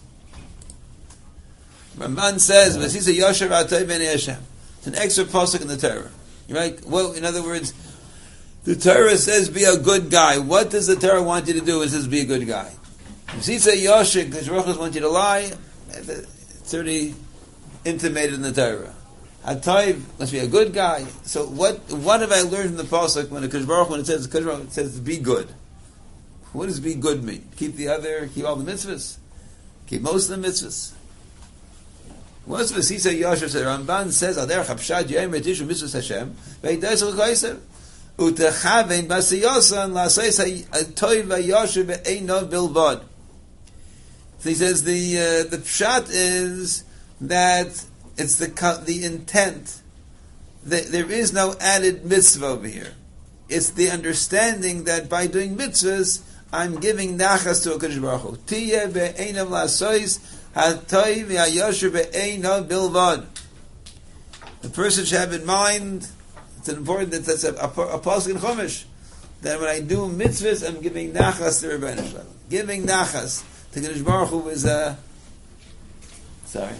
[SPEAKER 1] Ramban says, "V'sisa Yosher Atay Ben Hashem." It's an extra pasuk in the Torah, right? Well, in other words, the Torah says, "Be a good guy." What does the Torah want you to do? It says, "Be a good guy." V'sisa Yosher, because Rochus wants you to lie. It's already intimated in the Torah. Atay must be a good guy. So, what what have I learned from the pasuk when the Kodesh Baruch when it says Kodesh Baruch, it says, "Be good"? What does "be good" mean? Keep the other, keep all the mitzvahs, keep most of the mitzvahs. What's V'sisa Yosher said? Ramban says, "Ader chapshad yom etishu mitzvahs Hashem v'yidas l'chayser utechaven b'siyosan la'asayis ha'toy v'yosher be'eino bilvad." So he says the uh, the pshat is that it's the the intent that there is no added mitzvah over here. It's the understanding that by doing mitzvahs, I'm giving nachas to a Kodesh Baruch Hu. Tiyeh be'einav la'asayis ha'toy v'yosher be'eino bilvad. The person should have in mind. It's an important that that's a, a, a pasuk in Chumash that when I do mitzvahs, I'm giving nachas to Rebbeinu Shalom. Giving nachas to Kodesh Baruch Hu is a uh, sorry.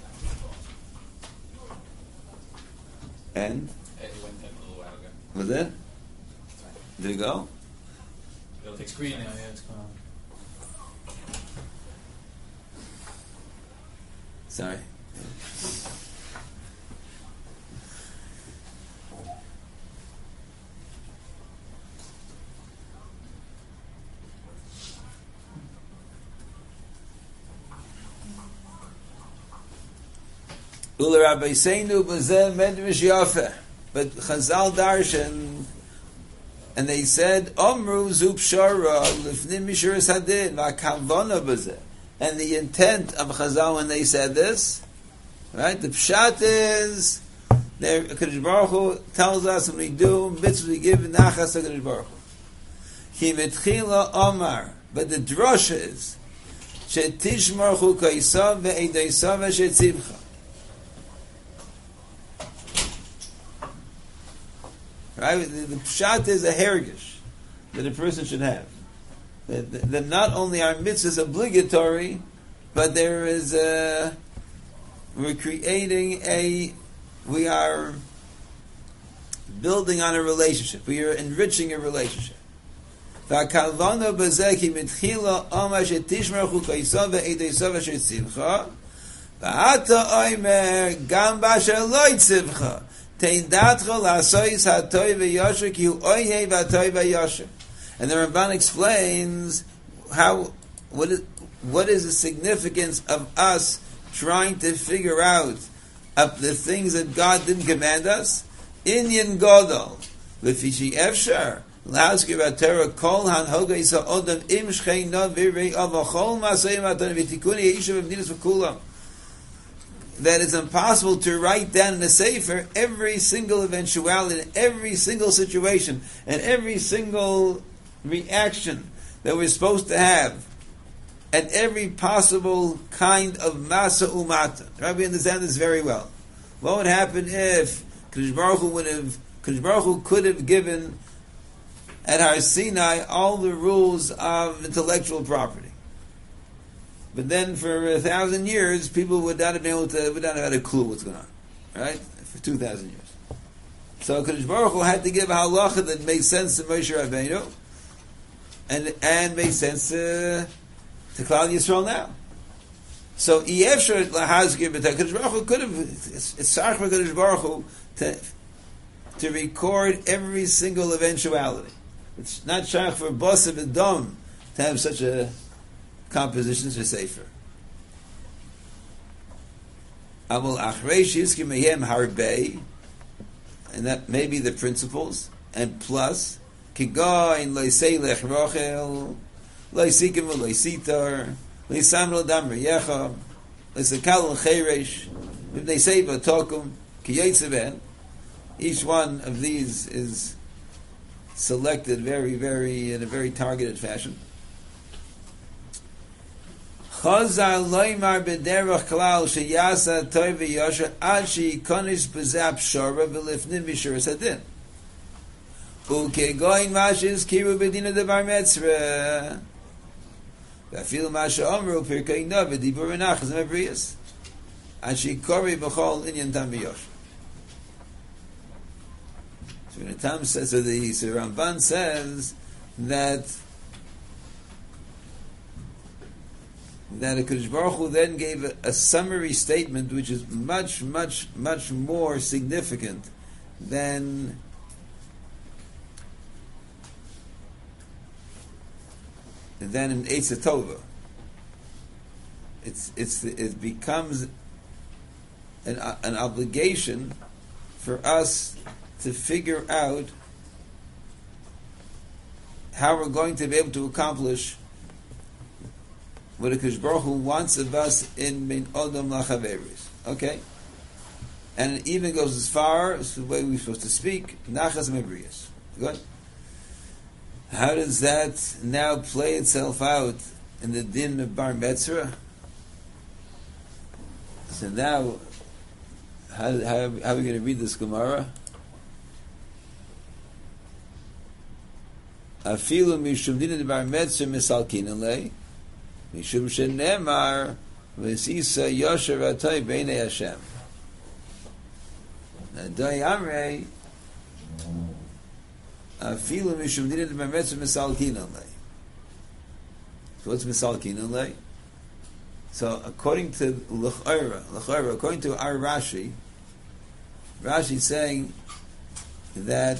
[SPEAKER 1] And
[SPEAKER 7] It went in a little while ago.
[SPEAKER 1] was it? Did it go?
[SPEAKER 7] It'll take
[SPEAKER 4] It's green now,
[SPEAKER 7] seconds.
[SPEAKER 4] yeah, it's gone.
[SPEAKER 1] Sorry. Ula Rabbi Seinu b'zeh medrash yafeh. But Chazal darshan, and they said, Omru zu pshara lifnim mishuras hadin v'akavona b'zeh. And the intent of Chazal when they said this, right? The pshat is, there, Kodesh Baruch Hu tells us when we do mitzvah, we give nachas to Kodesh Baruch Hu. Ki v'tchila omar. But the drosha is, shetishmar chu kaisav ve'edaisav v'shetzivcha. Right? The, the pshat is a hergish that a person should have. That, that, that not only are mitzvahs obligatory, but there is a, we're creating a, we are building on a relationship. We are enriching a relationship. V'akalvana b'zeki mitchila omar shetishmer chukaisav ve'edeisav v'shetzivcha v'ata oimer gam b'asher lo yitzivcha and the Ramban explains how what is what is the significance of us trying to figure out of the things that God didn't command us? Inyan Godol, Lefishi Efshar, Laski Batera Kol Han Hogaisa Odam Im Shchein No Virei Avachol Masay Matan Vitikuni Yishav Avdinus Vakulam. That it's impossible to write down in a sefer every single eventuality, every single situation, and every single reaction that we're supposed to have, and every possible kind of masa umata. Right? We understand this very well. What would happen if Kadosh Baruch Hu would have, Kadosh Baruch Hu could have given at Har Sinai all the rules of intellectual property? But then for a thousand years, people would not have been able to, would not have had a clue what's going on. Right? For two thousand years. So Kadosh Baruch Hu had to give a halacha that makes sense to Moshe Rabbeinu, and, and makes sense to, to Klal Yisrael now. So Yefshar Lahazgir B'Tah, Kadosh Baruch Hu could have, it's Sarch for Kadosh Baruch Hu to, to record every single eventuality. It's not Sarch for Bosa B'Dom to have such a compositions for Sefer. Amol Achreish Yizki Mehem Harbei, and that may be the principles, and plus, Kigoin Loisei Lech Rochel, Loisikim Loisitar, Loisam Lodam Reyecha, Loisekal L'Cheresh, Mibnei Seiva Tokum, Kiyetzeben. Each one of these is selected very, very, in a very targeted fashion. Chazal loymar b'derech klal sheyasa toy v'yosher ad sheyikonish b'zeh pshora v'lifnim v'shuras hadin. Ukegoyin mashis kiru b'dina devar metzra. V'afil masha omru pirkei no v'dibur v'nachas mevriyas. Ad sheyikori b'chol inyan tam v'yosher. So when the Tam says, so the so Ramban says that that a Kadosh Baruch Hu then gave a, a summary statement which is much, much, much more significant than than in Eitz Tova. It's it's it becomes an an obligation for us to figure out how we're going to be able to accomplish what Kadosh Baruch Hu wants of us in Min Odom Lachaveris. Okay? And it even goes as far as the way we're supposed to speak, Nachas Mevriyas. Good? How does that now play itself out in the din of Bar Metzra? So now, how, how, how are we going to read this Gemara? Afilu mishum din of Bar Metzra misalkin alei. Mishum shenemar v'sisa yosher v'atay b'nei Hashem. Nadai amrei afilu mishum dinin b'metzah misalkin alei. So what's misalkin alei? So according to L'chayra, L'chayra, according to our Rashi, Rashi is saying that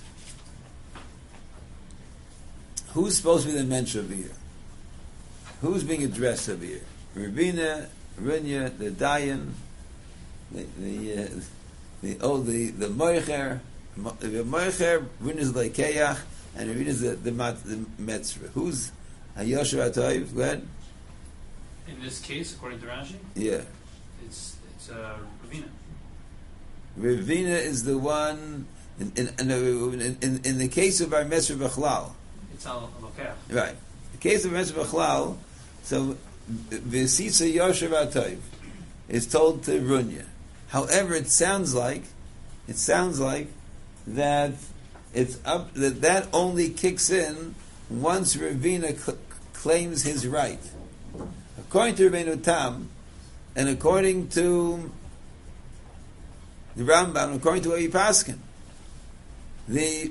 [SPEAKER 1] who's supposed to be the mensch over here? Who's being addressed over here? Ravina, Runya, the Dayan, the the uh, the oh the the Moicher, the Moicher, Runya is the Lekeach, and Ravina is the the, mat, the Metzra. Who's Hayosher Atoiv? Go ahead.
[SPEAKER 4] In this case, according to Rashi,
[SPEAKER 1] Yeah,
[SPEAKER 4] it's it's uh, Ravina.
[SPEAKER 1] Ravina is the one in in in, in, in the case of our Metzra Bechlal.
[SPEAKER 4] It's al Lokeach.
[SPEAKER 1] Right. The case of Metzra Bechlal. So, V'sisa Yosher V'atayv is told to Runya. However, it sounds like, it sounds like that it's up, that that only kicks in once Ravina cl- claims his right. According to Rabbeinu Tam, and according to the Rambam, according to Avi Paskin, the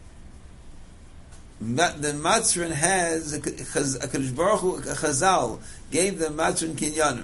[SPEAKER 1] the Matzrin has a Kadosh Baruch Hu, a Chazal gave the Matzrin Kinyanim,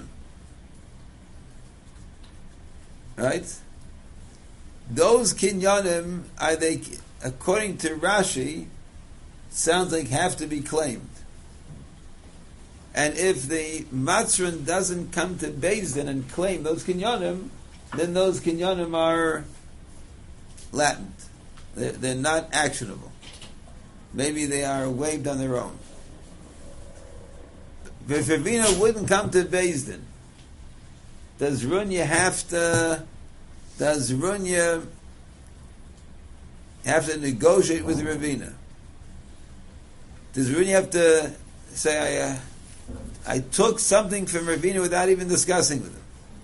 [SPEAKER 1] right? Those Kinyanim are they, according to Rashi, sounds like have to be claimed, And if the Matzron doesn't come to Beis Din and claim those kinyonim, then those kinyonim are latent. They're, they're not actionable. Maybe they are waived on their own. If Ravina wouldn't come to Beis Din, does Runya have to? Does Runya have to negotiate with Ravina? Does Runya have to say, I, uh, I took something from Ravina without even discussing with him?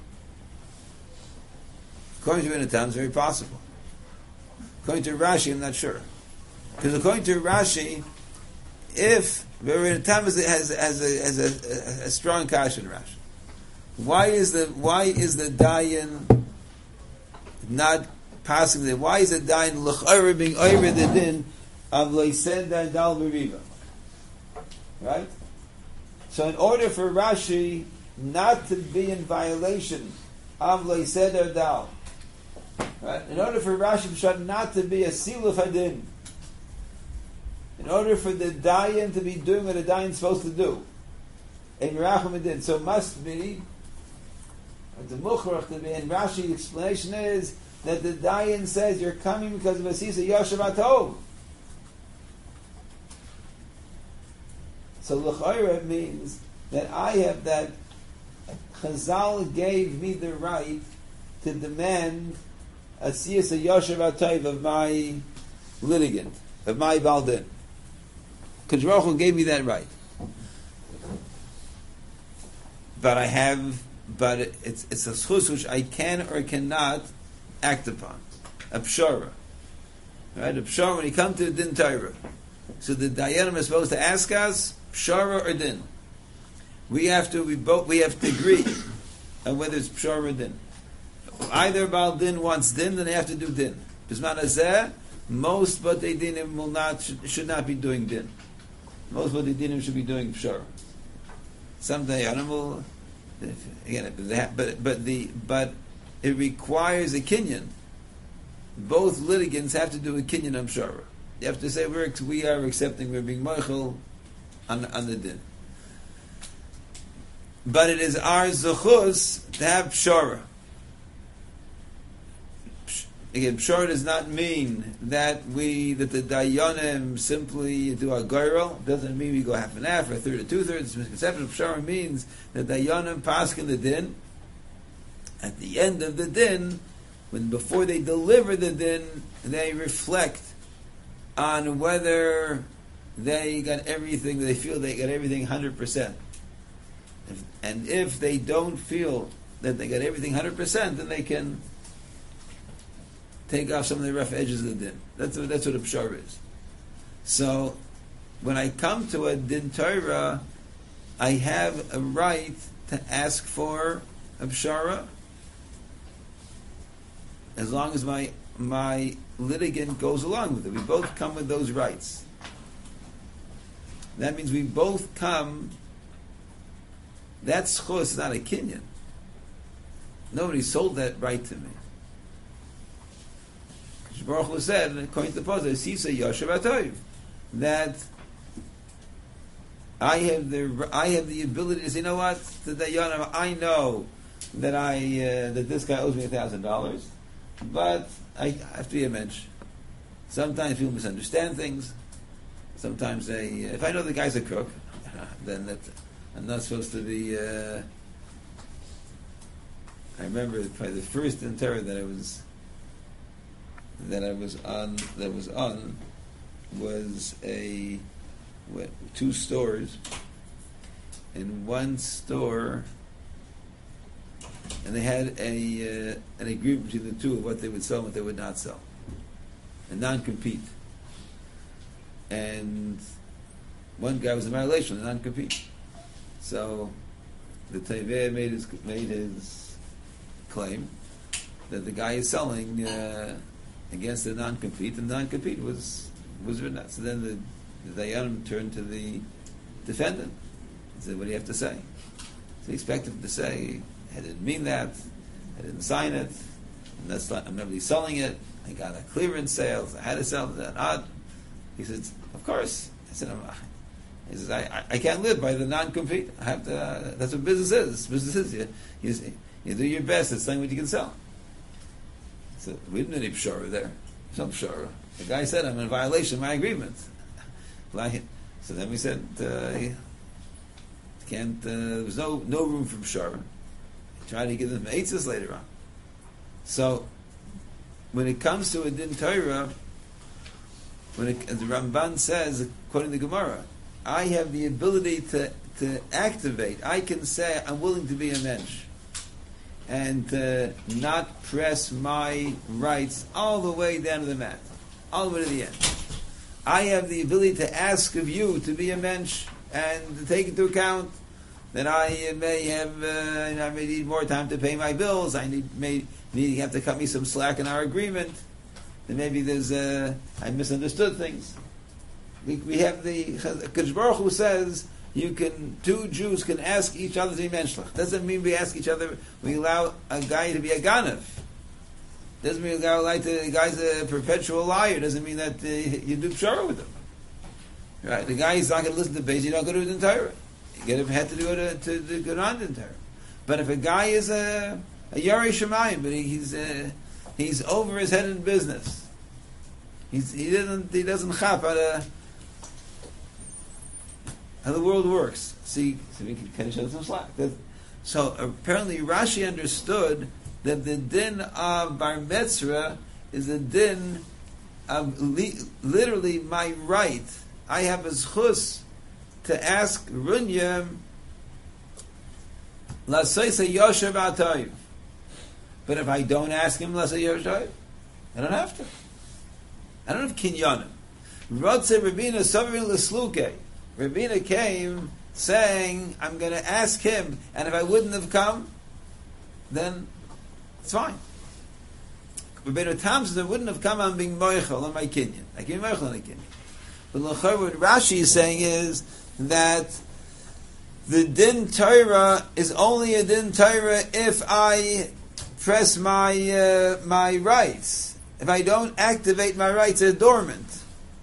[SPEAKER 1] According to Ravina Tam, it's very possible. According to Rashi, I'm not sure. Because according to Rashi, if Ravina Tam has, has, has, a, has a, a, a strong kash in Rashi, why is the why is the dayan not passing the? Why is the dayan l'chayre being over the din of leised dal beriva? Right. So, in order for Rashi not to be in violation of leised dal, right? In order for Rashi not to be a siluf hadin, in order for the dayan to be doing what a dayan is supposed to do, a mirachim hadin, so it must be. The Mukhrach to be, and Rashi's explanation is that the Dayan says you're coming because of a Sisa Yoshev Atov. So L'chayra means that I have that Chazal gave me the right to demand a Sisa Yoshev Atov of my litigant, of my Baldin. Because Baruch Hu gave me that right. But I have But it, it's it's a schus which I can or cannot act upon. A pshara. Right? A pshara, when you come to the din Torah. So the dayanim is supposed to ask us, pshara or din. We have to we both we have to agree on whether it's pshara or din. Either Baal din wants din, then they have to do din. Bisman hazeh, most batei dinim will not should, should not be doing din. Most batei dinim should be doing pshara. Some dayanim will again, but but the but it requires a kinyan. Both litigants have to do a kinyan amshara. You have to say we're we are accepting we're being meichel on on the din. But it is our zechus to have pshara. Again, pshara does not mean that we that the dayanim simply do a goyrel. Doesn't mean we go half and half or a third or two thirds. Misconception of pshara means that dayanim paskin the din. At the end of the din, when before they deliver the din, they reflect on whether they got everything. They feel they got everything hundred percent. And if they don't feel that they got everything hundred percent, then they can take off some of the rough edges of the din. That's what, that's what a pshara is. So, when I come to a din Torah, I have a right to ask for a pshara, as long as my my litigant goes along with it. We both come with those rights. That means we both come. That schos is not a kinyan. Nobody sold that right to me. Baruch Hu said, according to the Pasuk, Sisa Yoshev Atov, that I have the I have the ability to say, you know what, the Dayanim, I know that I uh, that this guy owes me a thousand dollars, but I have to be a mensch. Sometimes people misunderstand things. Sometimes they, if I know the guy's a crook, then that I'm not supposed to be. Uh, I remember probably the first in Torah that I was. that I was on that was on was a what, two stores. In one store, and they had a uh, an agreement between the two of what they would sell and what they would not sell, a non-compete. And one guy was in violation of non-compete, so the Teveh made his made his claim that the guy is selling uh, against the non-compete, and the non-compete was was not. So then the, the Dayanim turned to the defendant and said, "What do you have to say?" So he expected him to say, "I didn't mean that. I didn't sign it. I'm not, I'm not really selling it. I got a clearance sale. I had to sell it." Odd. He said, "Of course." I said, He says, I, I, I can't live by the non-compete. I have to. Uh, that's what business is. Business is you, you, you do your best at selling what you can sell. So we didn't need pshara there. Some pshara. The guy said, I'm in violation of my agreement. So then we said, uh, can't. Uh, there was no no room for pshara. Tried to give them eitzes later on. So when it comes to a din Torah, when it, the Ramban says, according to Gemara, I have the ability to, to activate. I can say I'm willing to be a mensch and uh, not press my rights all the way down to the mat, all the way to the end. I have the ability to ask of you to be a mensch and to take into account that I uh, may have, uh, I may need more time to pay my bills. I need may need have to cut me some slack in our agreement. Then maybe there's uh, I misunderstood things. We, we have the Kadosh Baruch Hu says you can two Jews can ask each other to be menschlich. Doesn't mean we ask each other. We allow a guy to be a ganav. Doesn't mean we allow like the guy's a perpetual liar. Doesn't mean that uh, you do pshara with him. Right? The guy is not going to listen to base. You don't go to the Torah. You get him had to do it to, to go on the Torah. But if a guy is a a Yarei Shemayim, but he, he's uh, he's over his head in business. He's, he doesn't he doesn't chap how to how the world works. See, so we can kind of show some slack. That, so apparently Rashi understood that the din of bar mitzvah is a din of li- literally my right. I have a zchus to ask Runya l'asaysa yosher b'atayv. But if I don't ask him l'asaysa yosher, I don't have to. I don't have kinyanim. Rotze Rabina Savin l'sluke. Rabina came saying, I'm going to ask him, and if I wouldn't have come, then it's fine. Rabbeinu Tam says I wouldn't have come on being moichel on my kinyan. I can be moichel on a kinyan. But l'chor, what Rashi is saying is that the din Torah is only a din Torah if I press my uh, my rights. If I don't activate my rights, they're dormant.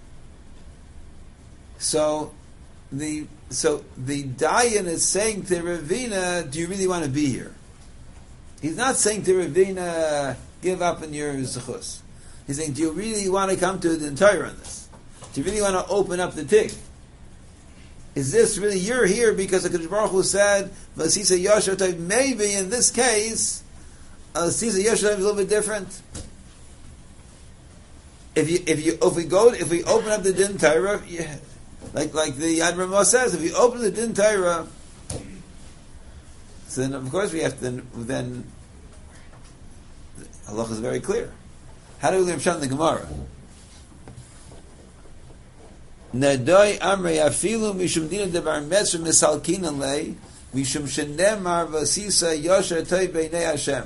[SPEAKER 1] So the so the Dayan is saying to Ravina, do you really want to be here? He's not saying to Ravina, give up on your zechus. He's saying, do you really want to come to the entire on this? Do you really want to open up the tick? Is this really, you're here because the Kadosh Baruch Hu said, Vasisa Yoshatov, maybe in this case, Vasisa Yoshatov is a little bit different. If you, if you, if we go, if we open up the Din Torah, yeah, like, like the Yad Ramah says, if you open the Din Torah, so then of course we have to, then, then, the halacha is very clear. How do we learn Pshat in the Gemara? Nadoi amrei afilu mishum dina debar metzra misalkinan lei mishum shenemar vasisa yosher toy beinei Hashem.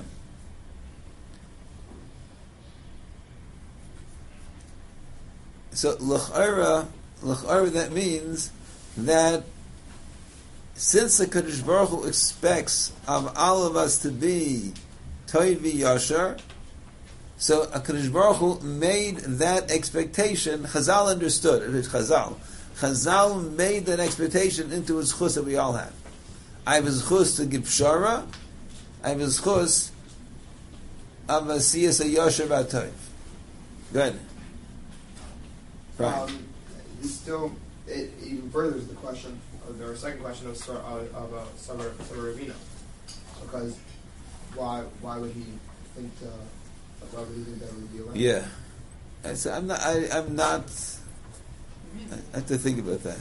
[SPEAKER 1] So l'chara, l'chara that means that since the Kadosh Baruch Hu expects of all of us to be toy v'yosher, so a Kadosh Baruch Hu made that expectation. Chazal understood it. It's Chazal. Chazal made that expectation into a zchus that we all have. I have a zchus to give pshara. I have a zchus of a siyas a yosher b'atoiv. Good. Right.
[SPEAKER 9] Um, it still, it even furthers the question, or the second question of Sar- of of uh, Sarah Ravina, because why why would he think? Uh, Why would he think that would be allowed?
[SPEAKER 1] Yeah, I said, I'm not. I, I'm not. I have to think about that.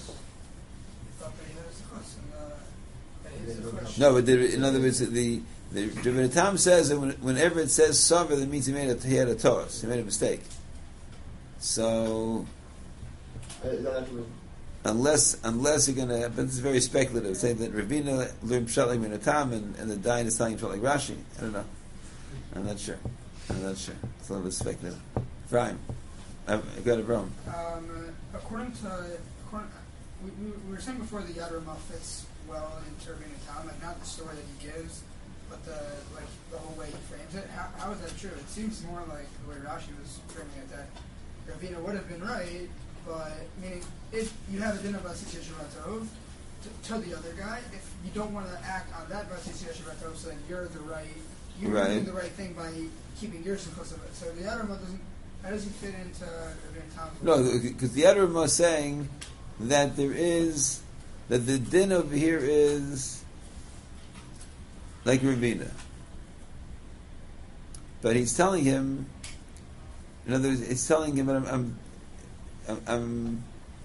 [SPEAKER 1] No, but there, in other words, the the Rebbeinu Tam says that when, whenever it says Savar, that means he made a, he had a toss, he made a mistake. So,
[SPEAKER 9] Uh, is that actually-
[SPEAKER 1] unless unless you're gonna, but this is very speculative. Saying that Ravina learned Pshat like Rebbeinu Tam, and, and the Dayan is telling Pshat like Rashi. I don't know. I'm not sure. I'm not sure. It's a little bit speculative. Fine. I've got it wrong.
[SPEAKER 10] Um, uh, according to, according, we, we, we were saying before the Yad Ramah fits well into Ravina Tam, like not the story that he gives, but the like the whole way he frames it. How, how is that true? It seems more like the way Rashi was framing it, that Ravina would have been right but meaning if you have a din of Vasisya Shabbatov to, to the other guy, if you don't want to act on that Vasisya Shabbatov, so then you're the right, you're
[SPEAKER 1] Right.
[SPEAKER 10] doing the right thing by keeping your sukkos of it. So the other one doesn't, how does he fit into Rabbeinu Tam?
[SPEAKER 1] No, because the other is saying that there is, that the din over here is like Ravina. But he's telling him, in other words, he's telling him, I'm, I'm, I'm, I'm,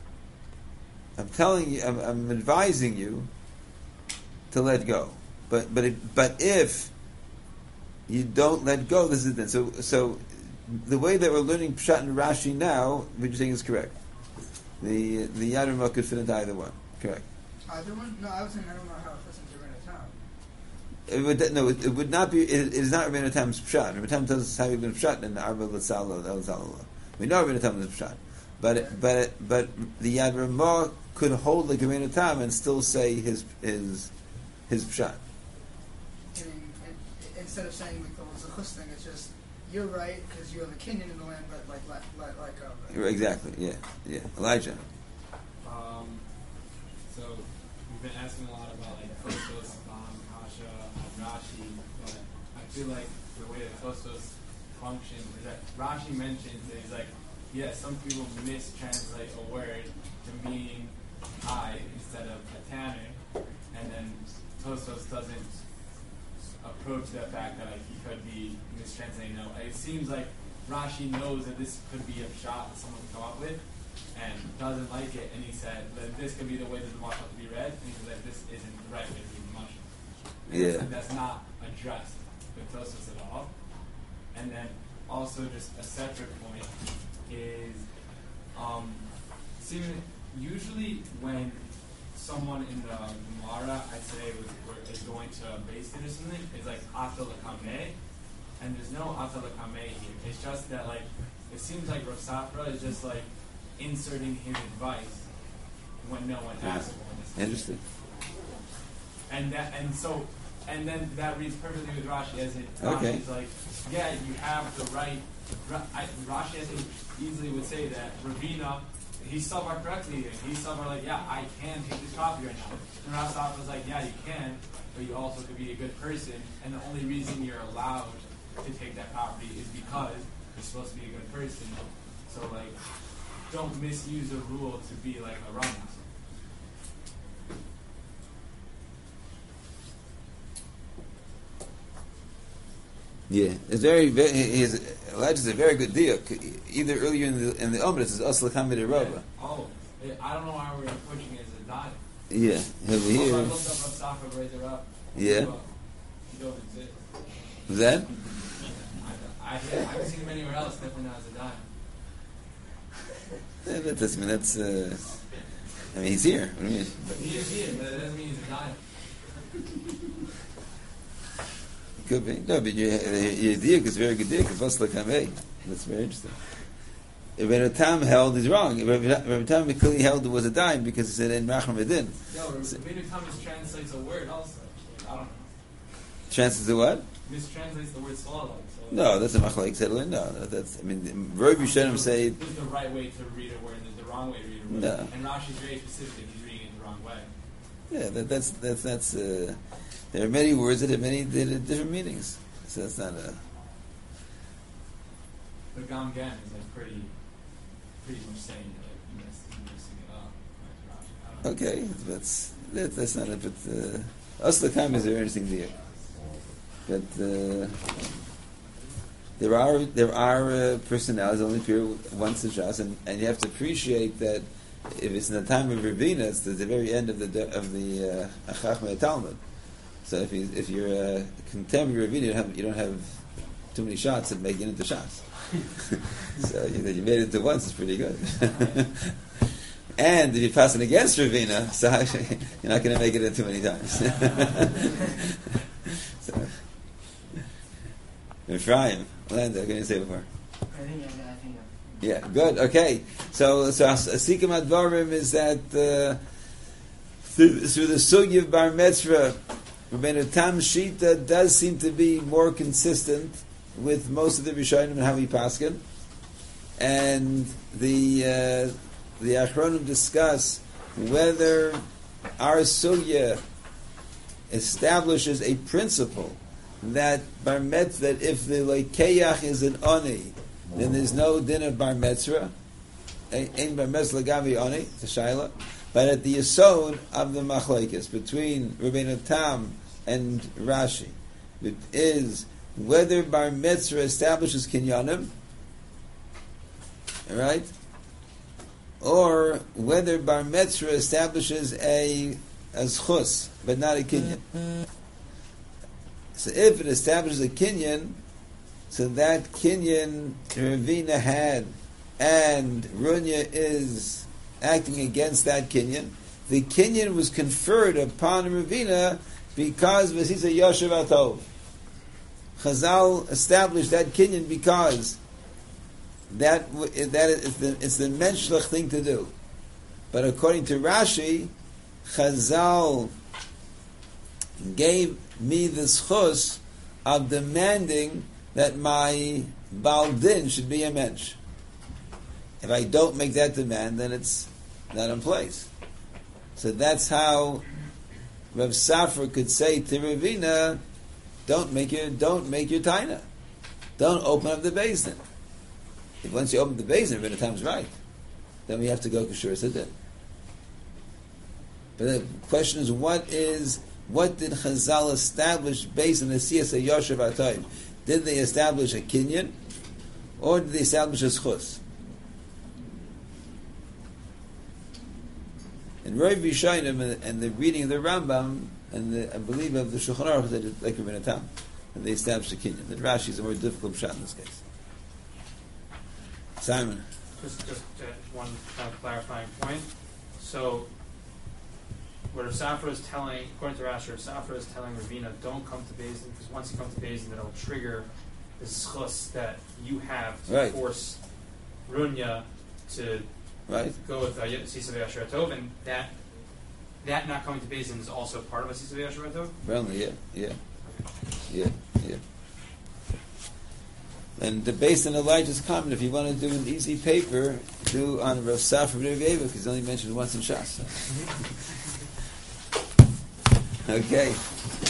[SPEAKER 1] I'm telling you, I'm, I'm advising you to let go. But but it, but if you don't let go, this is the so so the way that we're learning Pshat and Rashi now, what you're saying is correct. The the Yad Ramah could fit into either one. Correct.
[SPEAKER 10] Either one? No, I was saying I don't know how it fits into Rabbeinu Tam.
[SPEAKER 1] It would no, it, it would not be. It, it is not Rabbeinu Tam's Pshat. Rabbeinu Tam tells us how you've been Pshat in Arba L'Tzala L'Tzala. We know Rabbeinu Tam is Pshat, but it, but it, but the Yad Ramah could hold like Rabbeinu Tam and still say his his his Pshat.
[SPEAKER 10] Meaning, in- instead of saying like the Zechus thing, it's just you're right because you have a Kenyan in the land, but like like like, like uh,
[SPEAKER 1] Exactly. Yeah. Yeah. Elijah.
[SPEAKER 6] Um, so we've been asking a lot about like Tosfos, um, Kasha, and Rashi, but I feel like the way that Tosfos functions is that Rashi mentions that he's like, yeah, some people mistranslate a word to mean I instead of Atane, and then Tosfos doesn't approach that fact that like he could be mistranslating. No, it seems like Rashi knows that this could be a shot that someone can come up with, and doesn't like it, and he said that this could be the way that the mashal could be read, and he said that this isn't the right way to read the mashal.
[SPEAKER 1] Yeah.
[SPEAKER 6] And that's not addressed with Tosfos at all. And then also just a separate point is, um, seeming, usually when someone in the Gemara, I'd say, was, is going to base it or something, it's like Ata L'Kameh, and there's no Ata L'Kameh here. It's just that, like, it seems like Rav Safra is just, like, inserting his advice when no one asks for it.
[SPEAKER 1] Interesting.
[SPEAKER 6] And that, and so, and then that reads perfectly with Rashi, as it
[SPEAKER 1] Okay.
[SPEAKER 6] Rashi's like, yeah, you have the right. Ra, I, Rashi, I think, easily would say that Ravina, he savar correctly. He savar like, yeah, I can take this copy right now. And Rav Safra was like, yeah, you can, but you also could be a good person, and the only reason you're allowed to take that property is because you're supposed to be a good person. So like, don't misuse a rule to be like a wrong.
[SPEAKER 1] Yeah, it's very. very his Elijah's a very good deal. Either earlier in the in the Omer it says Asla Kamid Rabba.
[SPEAKER 6] Oh, I don't know why we're pushing it as a diet.
[SPEAKER 1] Yeah, over
[SPEAKER 6] Also, I
[SPEAKER 1] here.
[SPEAKER 6] looked up Rav Safra, raised her up.
[SPEAKER 1] Yeah.
[SPEAKER 6] You don't exist.
[SPEAKER 1] Was that?
[SPEAKER 6] I, I, I haven't seen him anywhere else, definitely not as a dime.
[SPEAKER 1] Yeah, that doesn't mean that's. Uh, I mean, he's here. What do you mean?
[SPEAKER 6] He is here, but it doesn't mean he's a dime.
[SPEAKER 1] Could be. No, but your your diak is very good diak. Asla Kameh. That's very interesting. Rabbeinu Tam held is wrong. Rabbeinu Tam clearly held it was a dime because he said in Racham Edin.
[SPEAKER 6] No, Rabbeinu Tam mistranslates a word also. I don't know.
[SPEAKER 1] Chances of what?
[SPEAKER 6] Mistranslates the word swallow. So
[SPEAKER 1] No, that's a machlek sedler. No, no, that's. I mean, Rav Yishanim say.
[SPEAKER 6] There's the right way to read a word and there's the wrong way to read a word.
[SPEAKER 1] No.
[SPEAKER 6] And Rashi's very specific. He's reading it the wrong way.
[SPEAKER 1] Yeah, that, that's that's that's. Uh, there are many words that have many different meanings. So that's not a.
[SPEAKER 6] But Gam Gan is like pretty, pretty much saying that like, you mess, you messing it up. Like Rashi. I don't know.
[SPEAKER 1] Okay, that's that, that's not a. But uh, Asla Kam is a very interesting deal. But uh, there are there are uh, personalities that only appear once in Shas, and, and you have to appreciate that if it's in the time of Ravina, it's at the very end of the of the uh, Achach Talmud. So if you if you're a contemporary Ravina, you don't have, you don't have too many shots that make it into Shas. So you, you made it into once is pretty good. And if you're passing against Ravina, so you're not going to make it in too many times. So, Ephraim, Landa, what can you say before?
[SPEAKER 8] I think, I think,
[SPEAKER 1] Yeah, good. Okay, so so Asikim Advarim is that uh, through, through the Sugi of Bar Mitzvah, Rabbeinu Tam Shita does seem to be more consistent with most of the Rishonim and how he paskin, and the uh, the Achronim discuss whether our sugya establishes a principle that bar met that if the lekeach is an oni, then there's no din of bar metzra. Ein bar metzra gavi oni, it's a shaila. But at the yesod of the machlekes between Rabbeinu Tam and Rashi, it is whether bar metzra establishes kinyanim, right, or whether bar metzra establishes a a zchus, but not a kinyan. So if it establishes a kinyan, so that kinyan Ravina had, and Runya is acting against that kinyan, the kinyan was conferred upon Ravina because Vasisa Yoshev Atov. Chazal established that kinyan because that that is the it's the menschlich thing to do. But according to Rashi, Chazal gave me the schus of demanding that my baldin should be a mensch. If I don't make that demand, then it's not in place. So that's how Rav Safra could say to Ravina, "Don't make your don't make your taina, don't open up the basin. If once you open the basin, Ravina time's right, then we have to go kashur sedin." But the question is, what is what did Chazal establish based on the Siyas Yoshev Atayim? Did they establish a kinyan, or did they establish a schus? In Rav Yishayim and the reading of the Rambam and the, I believe of the Shulchan Aruch, they did like Rabbeinu Tam, and they established a kinyan. That Rashi is a more difficult shot in this case. Simon,
[SPEAKER 4] Just, just uh, one kind of clarifying point. So, where Safra is telling, according to Rashi, Safra is telling Ravina, don't come to Beis Din, because once you come to Beis Din, that'll trigger the schus that you have to
[SPEAKER 1] right.
[SPEAKER 4] force Runya to
[SPEAKER 1] right.
[SPEAKER 4] go with Sisa V'Yasher Tov, and that that not coming to Beis Din is also part of a Sisa V'Yasher Tov?
[SPEAKER 1] Apparently, yeah, yeah, yeah, yeah. And the based on Elijah's comment, if you want to do an easy paper, do on Rav Safra Rav Yeva, because he's only mentioned once in Shas. Okay.